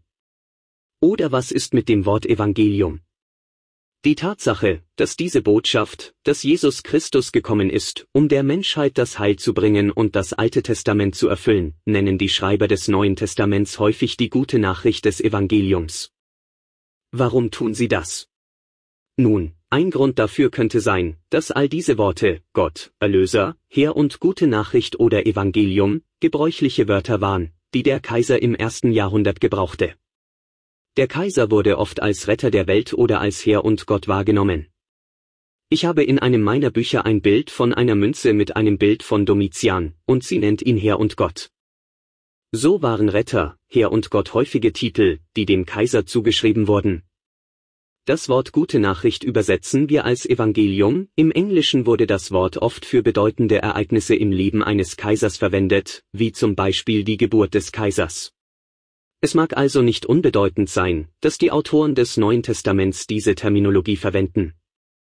Oder was ist mit dem Wort Evangelium? Die Tatsache, dass diese Botschaft, dass Jesus Christus gekommen ist, um der Menschheit das Heil zu bringen und das Alte Testament zu erfüllen, nennen die Schreiber des Neuen Testaments häufig die gute Nachricht des Evangeliums. Warum tun sie das? Nun, ein Grund dafür könnte sein, dass all diese Worte, Gott, Erlöser, Herr und gute Nachricht oder Evangelium, gebräuchliche Wörter waren, die der Kaiser im ersten Jahrhundert gebrauchte. Der Kaiser wurde oft als Retter der Welt oder als Herr und Gott wahrgenommen. Ich habe in einem meiner Bücher ein Bild von einer Münze mit einem Bild von Domitian, und sie nennt ihn Herr und Gott. So waren Retter, Herr und Gott häufige Titel, die dem Kaiser zugeschrieben wurden. Das Wort Gute Nachricht übersetzen wir als Evangelium, im Englischen wurde das Wort oft für bedeutende Ereignisse im Leben eines Kaisers verwendet, wie zum Beispiel die Geburt des Kaisers. Es mag also nicht unbedeutend sein, dass die Autoren des Neuen Testaments diese Terminologie verwenden.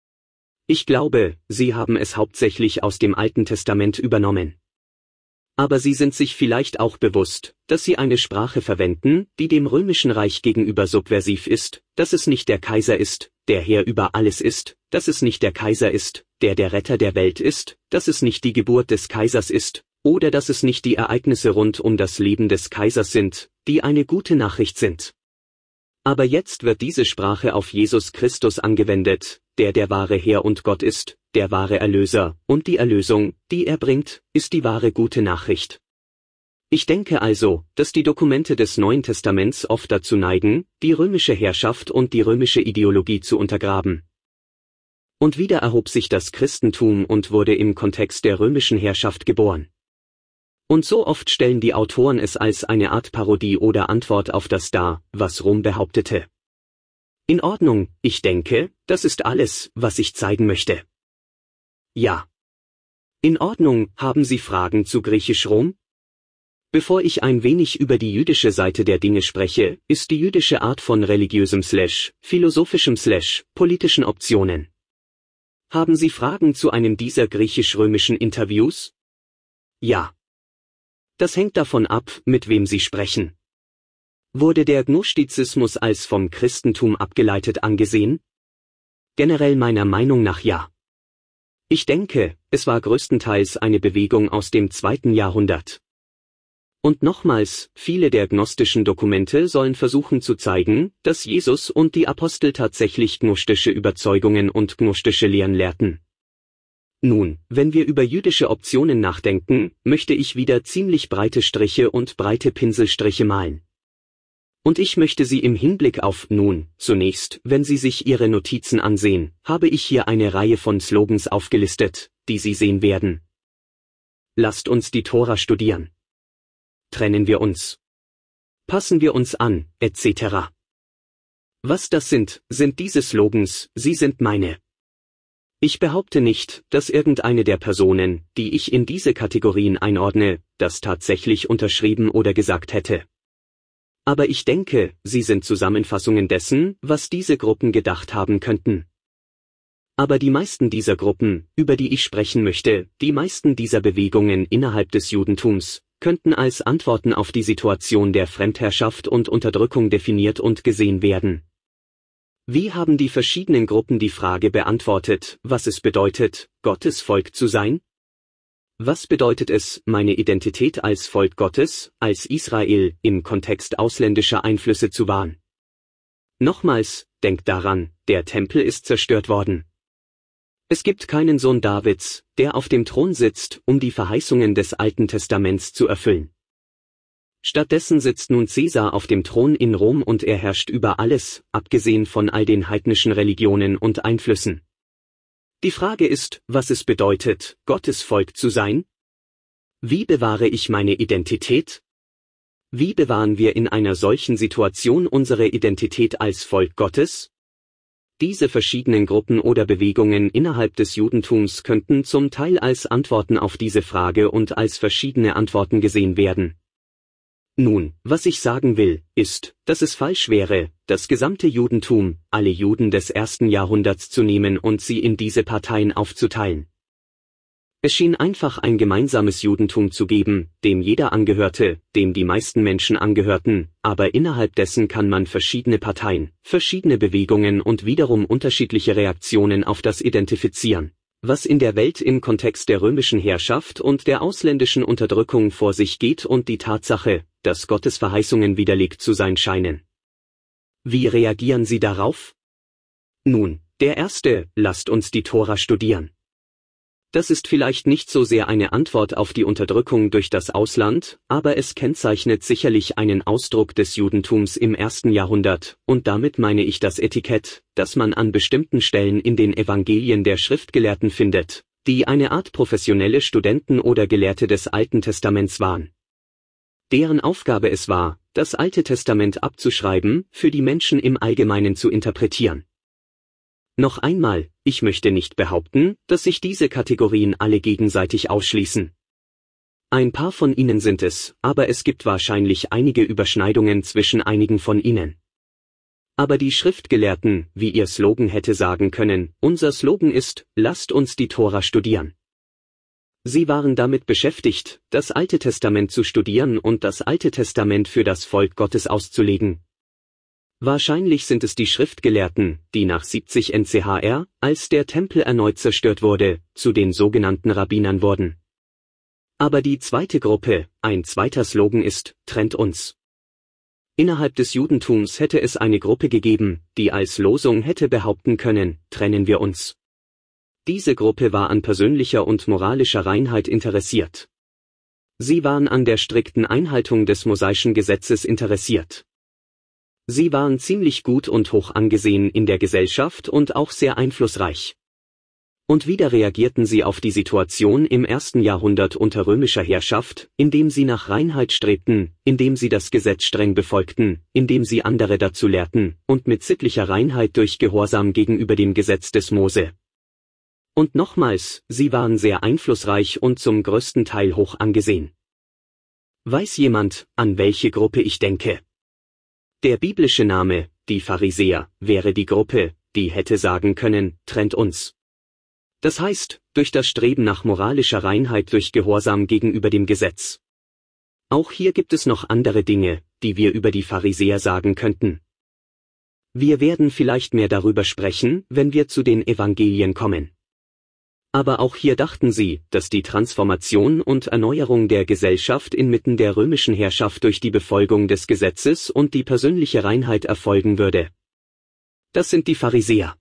Ich glaube, sie haben es hauptsächlich aus dem Alten Testament übernommen. Aber sie sind sich vielleicht auch bewusst, dass sie eine Sprache verwenden, die dem Römischen Reich gegenüber subversiv ist, dass es nicht der Kaiser ist, der Herr über alles ist, dass es nicht der Kaiser ist, der der Retter der Welt ist, dass es nicht die Geburt des Kaisers ist, oder dass es nicht die Ereignisse rund um das Leben des Kaisers sind, die eine gute Nachricht sind. Aber jetzt wird diese Sprache auf Jesus Christus angewendet, der der wahre Herr und Gott ist, der wahre Erlöser, und die Erlösung, die er bringt, ist die wahre gute Nachricht. Ich denke also, dass die Dokumente des Neuen Testaments oft dazu neigen, die römische Herrschaft und die römische Ideologie zu untergraben. Und wieder erhob sich das Christentum und wurde im Kontext der römischen Herrschaft geboren. Und so oft stellen die Autoren es als eine Art Parodie oder Antwort auf das dar, was Rom behauptete. In Ordnung, ich denke, das ist alles, was ich zeigen möchte. Ja. In Ordnung, haben Sie Fragen zu Griechisch-Rom? Bevor ich ein wenig über die jüdische Seite der Dinge spreche, ist die jüdische Art von religiösem slash, philosophischem slash, politischen Optionen. Haben Sie Fragen zu einem dieser griechisch-römischen Interviews? Ja. Das hängt davon ab, mit wem Sie sprechen. Wurde der Gnostizismus als vom Christentum abgeleitet angesehen? Generell meiner Meinung nach ja. Ich denke, es war größtenteils eine Bewegung aus dem zweiten Jahrhundert. Und nochmals, viele der gnostischen Dokumente sollen versuchen zu zeigen, dass Jesus und die Apostel tatsächlich gnostische Überzeugungen und gnostische Lehren lehrten. Nun, wenn wir über jüdische Optionen nachdenken, möchte ich wieder ziemlich breite Striche und breite Pinselstriche malen. Und ich möchte Sie im Hinblick auf, nun, zunächst, wenn Sie sich Ihre Notizen ansehen, habe ich hier eine Reihe von Slogans aufgelistet, die Sie sehen werden. Lasst uns die Tora studieren. Trennen wir uns. Passen wir uns an, et cetera. Was das sind, sind diese Slogans, sie sind meine. Ich behaupte nicht, dass irgendeine der Personen, die ich in diese Kategorien einordne, das tatsächlich unterschrieben oder gesagt hätte. Aber ich denke, sie sind Zusammenfassungen dessen, was diese Gruppen gedacht haben könnten. Aber die meisten dieser Gruppen, über die ich sprechen möchte, die meisten dieser Bewegungen innerhalb des Judentums, könnten als Antworten auf die Situation der Fremdherrschaft und Unterdrückung definiert und gesehen werden. Wie haben die verschiedenen Gruppen die Frage beantwortet, was es bedeutet, Gottes Volk zu sein? Was bedeutet es, meine Identität als Volk Gottes, als Israel, im Kontext ausländischer Einflüsse zu wahren? Nochmals, denkt daran, der Tempel ist zerstört worden. Es gibt keinen Sohn Davids, der auf dem Thron sitzt, um die Verheißungen des Alten Testaments zu erfüllen. Stattdessen sitzt nun Caesar auf dem Thron in Rom und er herrscht über alles, abgesehen von all den heidnischen Religionen und Einflüssen. Die Frage ist, was es bedeutet, Gottes Volk zu sein? Wie bewahre ich meine Identität? Wie bewahren wir in einer solchen Situation unsere Identität als Volk Gottes? Diese verschiedenen Gruppen oder Bewegungen innerhalb des Judentums könnten zum Teil als Antworten auf diese Frage und als verschiedene Antworten gesehen werden. Nun, was ich sagen will, ist, dass es falsch wäre, das gesamte Judentum, alle Juden des ersten Jahrhunderts zu nehmen und sie in diese Parteien aufzuteilen. Es schien einfach ein gemeinsames Judentum zu geben, dem jeder angehörte, dem die meisten Menschen angehörten, aber innerhalb dessen kann man verschiedene Parteien, verschiedene Bewegungen und wiederum unterschiedliche Reaktionen auf das identifizieren, was in der Welt im Kontext der römischen Herrschaft und der ausländischen Unterdrückung vor sich geht und die Tatsache, dass Gottes Verheißungen widerlegt zu sein scheinen. Wie reagieren Sie darauf? Nun, der erste, lasst uns die Tora studieren. Das ist vielleicht nicht so sehr eine Antwort auf die Unterdrückung durch das Ausland, aber es kennzeichnet sicherlich einen Ausdruck des Judentums im ersten Jahrhundert, und damit meine ich das Etikett, das man an bestimmten Stellen in den Evangelien der Schriftgelehrten findet, die eine Art professionelle Studenten oder Gelehrte des Alten Testaments waren. Deren Aufgabe es war, das Alte Testament abzuschreiben, für die Menschen im Allgemeinen zu interpretieren. Noch einmal, ich möchte nicht behaupten, dass sich diese Kategorien alle gegenseitig ausschließen. Ein paar von ihnen sind es, aber es gibt wahrscheinlich einige Überschneidungen zwischen einigen von ihnen. Aber die Schriftgelehrten, wie ihr Slogan hätte sagen können, unser Slogan ist, lasst uns die Tora studieren. Sie waren damit beschäftigt, das Alte Testament zu studieren und das Alte Testament für das Volk Gottes auszulegen. Wahrscheinlich sind es die Schriftgelehrten, die nach siebzig N C H R, als der Tempel erneut zerstört wurde, zu den sogenannten Rabbinern wurden. Aber die zweite Gruppe, ein zweiter Slogan ist, trennt uns. Innerhalb des Judentums hätte es eine Gruppe gegeben, die als Losung hätte behaupten können, trennen wir uns. Diese Gruppe war an persönlicher und moralischer Reinheit interessiert. Sie waren an der strikten Einhaltung des mosaischen Gesetzes interessiert. Sie waren ziemlich gut und hoch angesehen in der Gesellschaft und auch sehr einflussreich. Und wieder reagierten sie auf die Situation im ersten Jahrhundert unter römischer Herrschaft, indem sie nach Reinheit strebten, indem sie das Gesetz streng befolgten, indem sie andere dazu lehrten, und mit sittlicher Reinheit durch Gehorsam gegenüber dem Gesetz des Mose. Und nochmals, sie waren sehr einflussreich und zum größten Teil hoch angesehen. Weiß jemand, an welche Gruppe ich denke? Der biblische Name, die Pharisäer, wäre die Gruppe, die hätte sagen können, trennt uns. Das heißt, durch das Streben nach moralischer Reinheit durch Gehorsam gegenüber dem Gesetz. Auch hier gibt es noch andere Dinge, die wir über die Pharisäer sagen könnten. Wir werden vielleicht mehr darüber sprechen, wenn wir zu den Evangelien kommen. Aber auch hier dachten sie, dass die Transformation und Erneuerung der Gesellschaft inmitten der römischen Herrschaft durch die Befolgung des Gesetzes und die persönliche Reinheit erfolgen würde. Das sind die Pharisäer.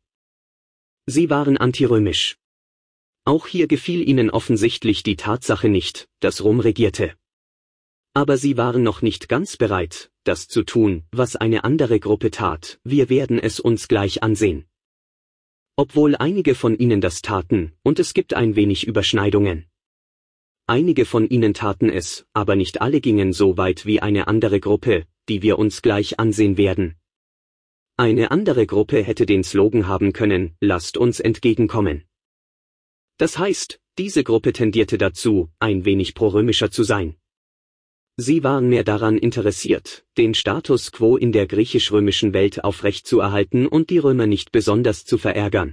Sie waren antirömisch. Auch hier gefiel ihnen offensichtlich die Tatsache nicht, dass Rom regierte. Aber sie waren noch nicht ganz bereit, das zu tun, was eine andere Gruppe tat, wir werden es uns gleich ansehen. Obwohl einige von ihnen das taten, und es gibt ein wenig Überschneidungen. Einige von ihnen taten es, aber nicht alle gingen so weit wie eine andere Gruppe, die wir uns gleich ansehen werden. Eine andere Gruppe hätte den Slogan haben können, lasst uns entgegenkommen. Das heißt, diese Gruppe tendierte dazu, ein wenig prorömischer zu sein. Sie waren mehr daran interessiert, den Status quo in der griechisch-römischen Welt aufrechtzuerhalten und die Römer nicht besonders zu verärgern.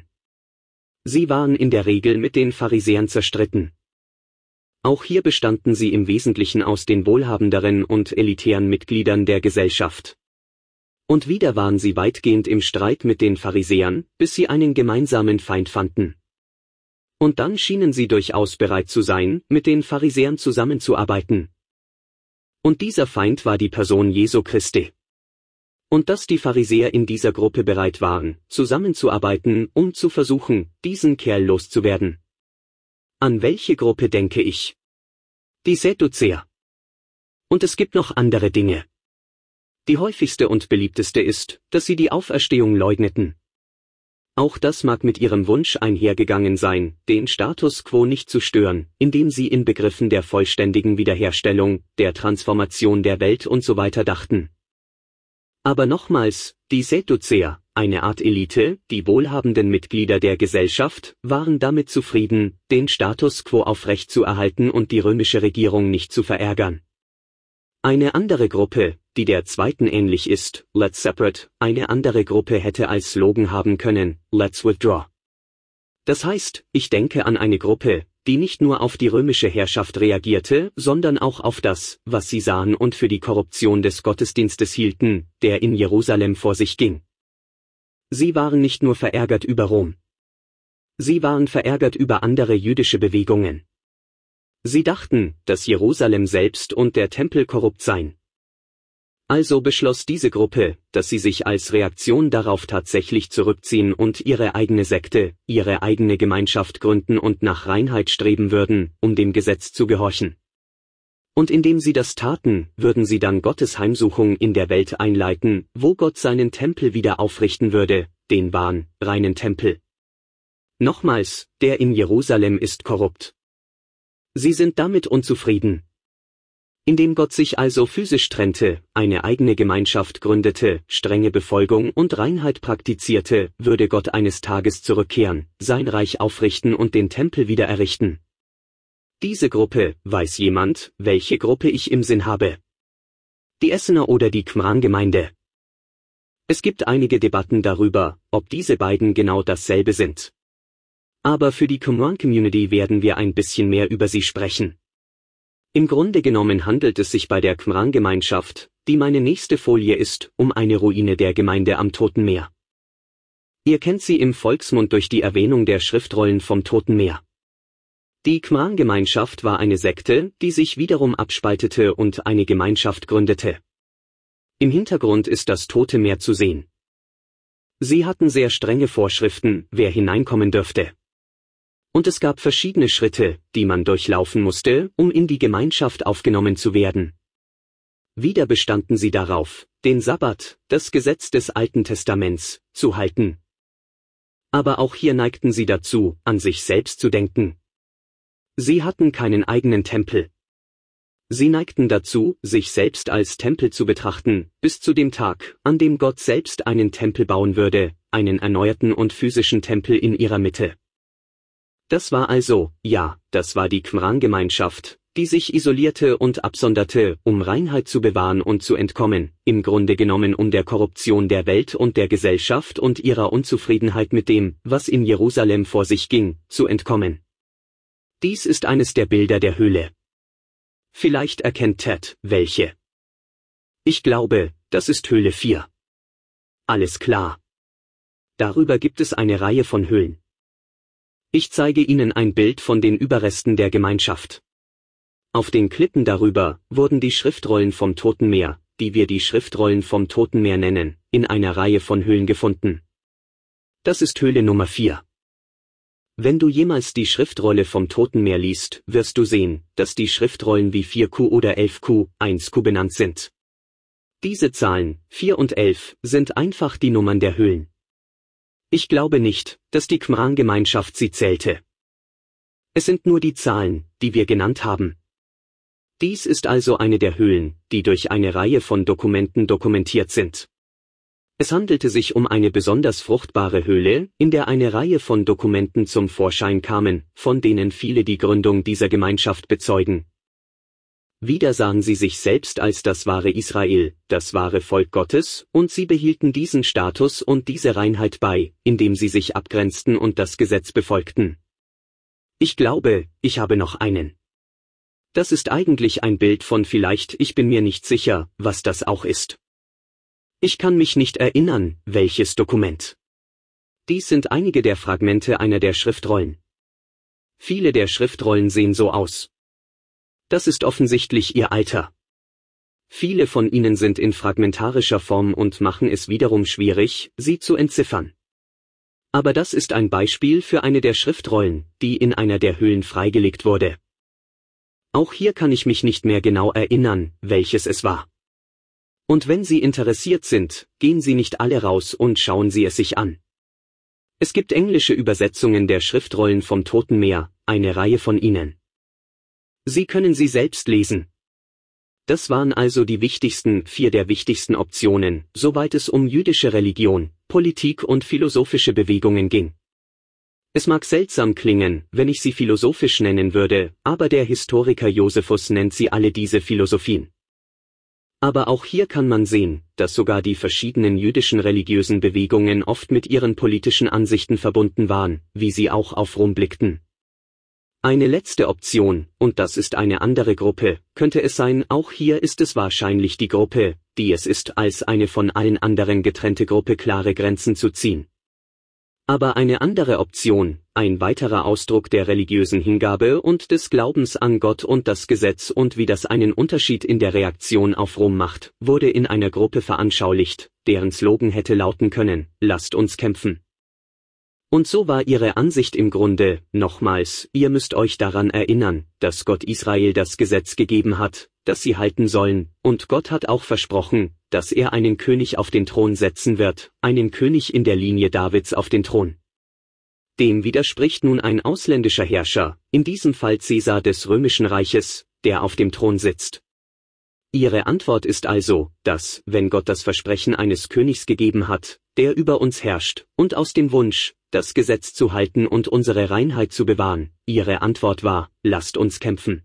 Sie waren in der Regel mit den Pharisäern zerstritten. Auch hier bestanden sie im Wesentlichen aus den wohlhabenderen und elitären Mitgliedern der Gesellschaft. Und wieder waren sie weitgehend im Streit mit den Pharisäern, bis sie einen gemeinsamen Feind fanden. Und dann schienen sie durchaus bereit zu sein, mit den Pharisäern zusammenzuarbeiten. Und dieser Feind war die Person Jesu Christi. Und dass die Pharisäer in dieser Gruppe bereit waren, zusammenzuarbeiten, um zu versuchen, diesen Kerl loszuwerden. An welche Gruppe denke ich? Die Sadduzäer. Und es gibt noch andere Dinge. Die häufigste und beliebteste ist, dass sie die Auferstehung leugneten. Auch das mag mit ihrem Wunsch einhergegangen sein, den Status quo nicht zu stören, indem sie in Begriffen der vollständigen Wiederherstellung, der Transformation der Welt und so weiter dachten. Aber nochmals, die Sadduzäer, eine Art Elite, die wohlhabenden Mitglieder der Gesellschaft, waren damit zufrieden, den Status quo aufrechtzuerhalten und die römische Regierung nicht zu verärgern. Eine andere Gruppe, die der zweiten ähnlich ist, let's separate, eine andere Gruppe hätte als Slogan haben können, let's withdraw. Das heißt, ich denke an eine Gruppe, die nicht nur auf die römische Herrschaft reagierte, sondern auch auf das, was sie sahen und für die Korruption des Gottesdienstes hielten, der in Jerusalem vor sich ging. Sie waren nicht nur verärgert über Rom. Sie waren verärgert über andere jüdische Bewegungen. Sie dachten, dass Jerusalem selbst und der Tempel korrupt seien. Also beschloss diese Gruppe, dass sie sich als Reaktion darauf tatsächlich zurückziehen und ihre eigene Sekte, ihre eigene Gemeinschaft gründen und nach Reinheit streben würden, um dem Gesetz zu gehorchen. Und indem sie das taten, würden sie dann Gottes Heimsuchung in der Welt einleiten, wo Gott seinen Tempel wieder aufrichten würde, den wahren, reinen Tempel. Nochmals, der in Jerusalem ist korrupt. Sie sind damit unzufrieden. Indem Gott sich also physisch trennte, eine eigene Gemeinschaft gründete, strenge Befolgung und Reinheit praktizierte, würde Gott eines Tages zurückkehren, sein Reich aufrichten und den Tempel wieder errichten. Diese Gruppe, weiß jemand, welche Gruppe ich im Sinn habe? Die Essener oder die Qumran-Gemeinde? Es gibt einige Debatten darüber, ob diese beiden genau dasselbe sind. Aber für die Qumran-Community werden wir ein bisschen mehr über sie sprechen. Im Grunde genommen handelt es sich bei der Qumran-Gemeinschaft, die meine nächste Folie ist, um eine Ruine der Gemeinde am Toten Meer. Ihr kennt sie im Volksmund durch die Erwähnung der Schriftrollen vom Toten Meer. Die Qumran-Gemeinschaft war eine Sekte, die sich wiederum abspaltete und eine Gemeinschaft gründete. Im Hintergrund ist das Tote Meer zu sehen. Sie hatten sehr strenge Vorschriften, wer hineinkommen dürfte. Und es gab verschiedene Schritte, die man durchlaufen musste, um in die Gemeinschaft aufgenommen zu werden. Wieder bestanden sie darauf, den Sabbat, das Gesetz des Alten Testaments, zu halten. Aber auch hier neigten sie dazu, an sich selbst zu denken. Sie hatten keinen eigenen Tempel. Sie neigten dazu, sich selbst als Tempel zu betrachten, bis zu dem Tag, an dem Gott selbst einen Tempel bauen würde, einen erneuerten und physischen Tempel in ihrer Mitte. Das war also, ja, das war die Qumran-Gemeinschaft, die sich isolierte und absonderte, um Reinheit zu bewahren und zu entkommen, im Grunde genommen um der Korruption der Welt und der Gesellschaft und ihrer Unzufriedenheit mit dem, was in Jerusalem vor sich ging, zu entkommen. Dies ist eines der Bilder der Höhle. Vielleicht erkennt Ted, welche. Ich glaube, das ist Höhle vier. Alles klar. Darüber gibt es eine Reihe von Höhlen. Ich zeige Ihnen ein Bild von den Überresten der Gemeinschaft. Auf den Klippen darüber wurden die Schriftrollen vom Toten Meer, die wir die Schriftrollen vom Toten Meer nennen, in einer Reihe von Höhlen gefunden. Das ist Höhle Nummer vier. Wenn du jemals die Schriftrolle vom Toten Meer liest, wirst du sehen, dass die Schriftrollen wie vier Q oder elf Q, eins Q benannt sind. Diese Zahlen, vier und elf, sind einfach die Nummern der Höhlen. Ich glaube nicht, dass die Qumran-Gemeinschaft sie zählte. Es sind nur die Zahlen, die wir genannt haben. Dies ist also eine der Höhlen, die durch eine Reihe von Dokumenten dokumentiert sind. Es handelte sich um eine besonders fruchtbare Höhle, in der eine Reihe von Dokumenten zum Vorschein kamen, von denen viele die Gründung dieser Gemeinschaft bezeugen. Wieder sahen sie sich selbst als das wahre Israel, das wahre Volk Gottes, und sie behielten diesen Status und diese Reinheit bei, indem sie sich abgrenzten und das Gesetz befolgten. Ich glaube, ich habe noch einen. Das ist eigentlich ein Bild von vielleicht, ich bin mir nicht sicher, was das auch ist. Ich kann mich nicht erinnern, welches Dokument. Dies sind einige der Fragmente einer der Schriftrollen. Viele der Schriftrollen sehen so aus. Das ist offensichtlich ihr Alter. Viele von ihnen sind in fragmentarischer Form und machen es wiederum schwierig, sie zu entziffern. Aber das ist ein Beispiel für eine der Schriftrollen, die in einer der Höhlen freigelegt wurde. Auch hier kann ich mich nicht mehr genau erinnern, welches es war. Und wenn Sie interessiert sind, gehen Sie nicht alle raus und schauen Sie es sich an. Es gibt englische Übersetzungen der Schriftrollen vom Toten Meer, eine Reihe von ihnen. Sie können sie selbst lesen. Das waren also die wichtigsten, vier der wichtigsten Optionen, soweit es um jüdische Religion, Politik und philosophische Bewegungen ging. Es mag seltsam klingen, wenn ich sie philosophisch nennen würde, aber der Historiker Josephus nennt sie alle diese Philosophien. Aber auch hier kann man sehen, dass sogar die verschiedenen jüdischen religiösen Bewegungen oft mit ihren politischen Ansichten verbunden waren, wie sie auch auf Rom blickten. Eine letzte Option, und das ist eine andere Gruppe, könnte es sein, auch hier ist es wahrscheinlich die Gruppe, die es ist, als eine von allen anderen getrennte Gruppe klare Grenzen zu ziehen. Aber eine andere Option, ein weiterer Ausdruck der religiösen Hingabe und des Glaubens an Gott und das Gesetz und wie das einen Unterschied in der Reaktion auf Rom macht, wurde in einer Gruppe veranschaulicht, deren Slogan hätte lauten können, lasst uns kämpfen. Und so war ihre Ansicht im Grunde, nochmals, ihr müsst euch daran erinnern, dass Gott Israel das Gesetz gegeben hat, das sie halten sollen, und Gott hat auch versprochen, dass er einen König auf den Thron setzen wird, einen König in der Linie Davids auf den Thron. Dem widerspricht nun ein ausländischer Herrscher, in diesem Fall Caesar des Römischen Reiches, der auf dem Thron sitzt. Ihre Antwort ist also, dass, wenn Gott das Versprechen eines Königs gegeben hat, der über uns herrscht, und aus dem Wunsch, das Gesetz zu halten und unsere Reinheit zu bewahren, Ihre Antwort war, lasst uns kämpfen.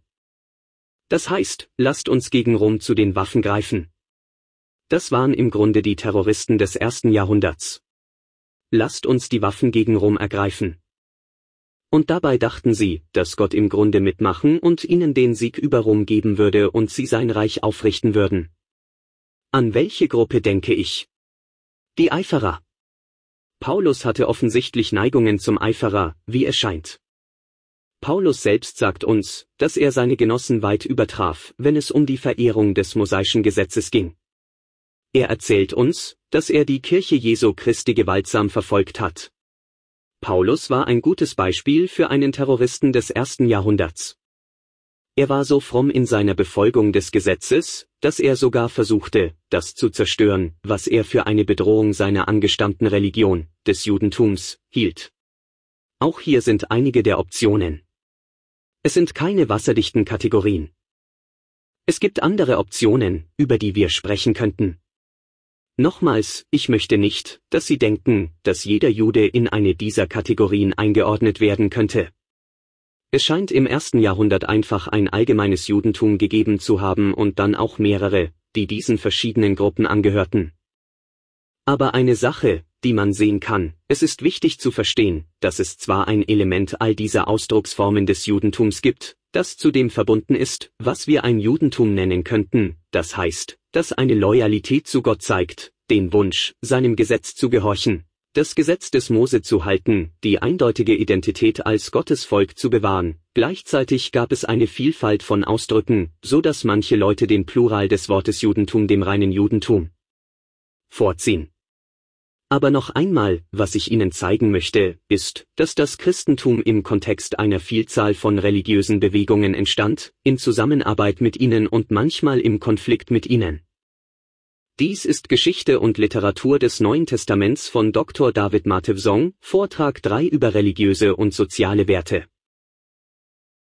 Das heißt, lasst uns gegen Rom zu den Waffen greifen. Das waren im Grunde die Terroristen des ersten Jahrhunderts. Lasst uns die Waffen gegen Rom ergreifen. Und dabei dachten sie, dass Gott im Grunde mitmachen und ihnen den Sieg über Rom geben würde und sie sein Reich aufrichten würden. An welche Gruppe denke ich? Die Eiferer. Paulus hatte offensichtlich Neigungen zum Eiferer, wie es scheint. Paulus selbst sagt uns, dass er seine Genossen weit übertraf, wenn es um die Verehrung des mosaischen Gesetzes ging. Er erzählt uns, dass er die Kirche Jesu Christi gewaltsam verfolgt hat. Paulus war ein gutes Beispiel für einen Terroristen des ersten Jahrhunderts. Er war so fromm in seiner Befolgung des Gesetzes, dass er sogar versuchte, das zu zerstören, was er für eine Bedrohung seiner angestammten Religion, des Judentums, hielt. Auch hier sind einige der Optionen. Es sind keine wasserdichten Kategorien. Es gibt andere Optionen, über die wir sprechen könnten. Nochmals, ich möchte nicht, dass Sie denken, dass jeder Jude in eine dieser Kategorien eingeordnet werden könnte. Es scheint im ersten Jahrhundert einfach ein allgemeines Judentum gegeben zu haben und dann auch mehrere, die diesen verschiedenen Gruppen angehörten. Aber eine Sache, die man sehen kann, es ist wichtig zu verstehen, dass es zwar ein Element all dieser Ausdrucksformen des Judentums gibt, das zu dem verbunden ist, was wir ein Judentum nennen könnten, das heißt, das eine Loyalität zu Gott zeigt, den Wunsch, seinem Gesetz zu gehorchen, das Gesetz des Mose zu halten, die eindeutige Identität als Gottes Volk zu bewahren. Gleichzeitig gab es eine Vielfalt von Ausdrücken, so dass manche Leute den Plural des Wortes Judentum dem reinen Judentum vorziehen. Aber noch einmal, was ich Ihnen zeigen möchte, ist, dass das Christentum im Kontext einer Vielzahl von religiösen Bewegungen entstand, in Zusammenarbeit mit ihnen und manchmal im Konflikt mit ihnen. Dies ist Geschichte und Literatur des Neuen Testaments von Doktor David Matevžong, Vortrag drei über religiöse und soziale Werte.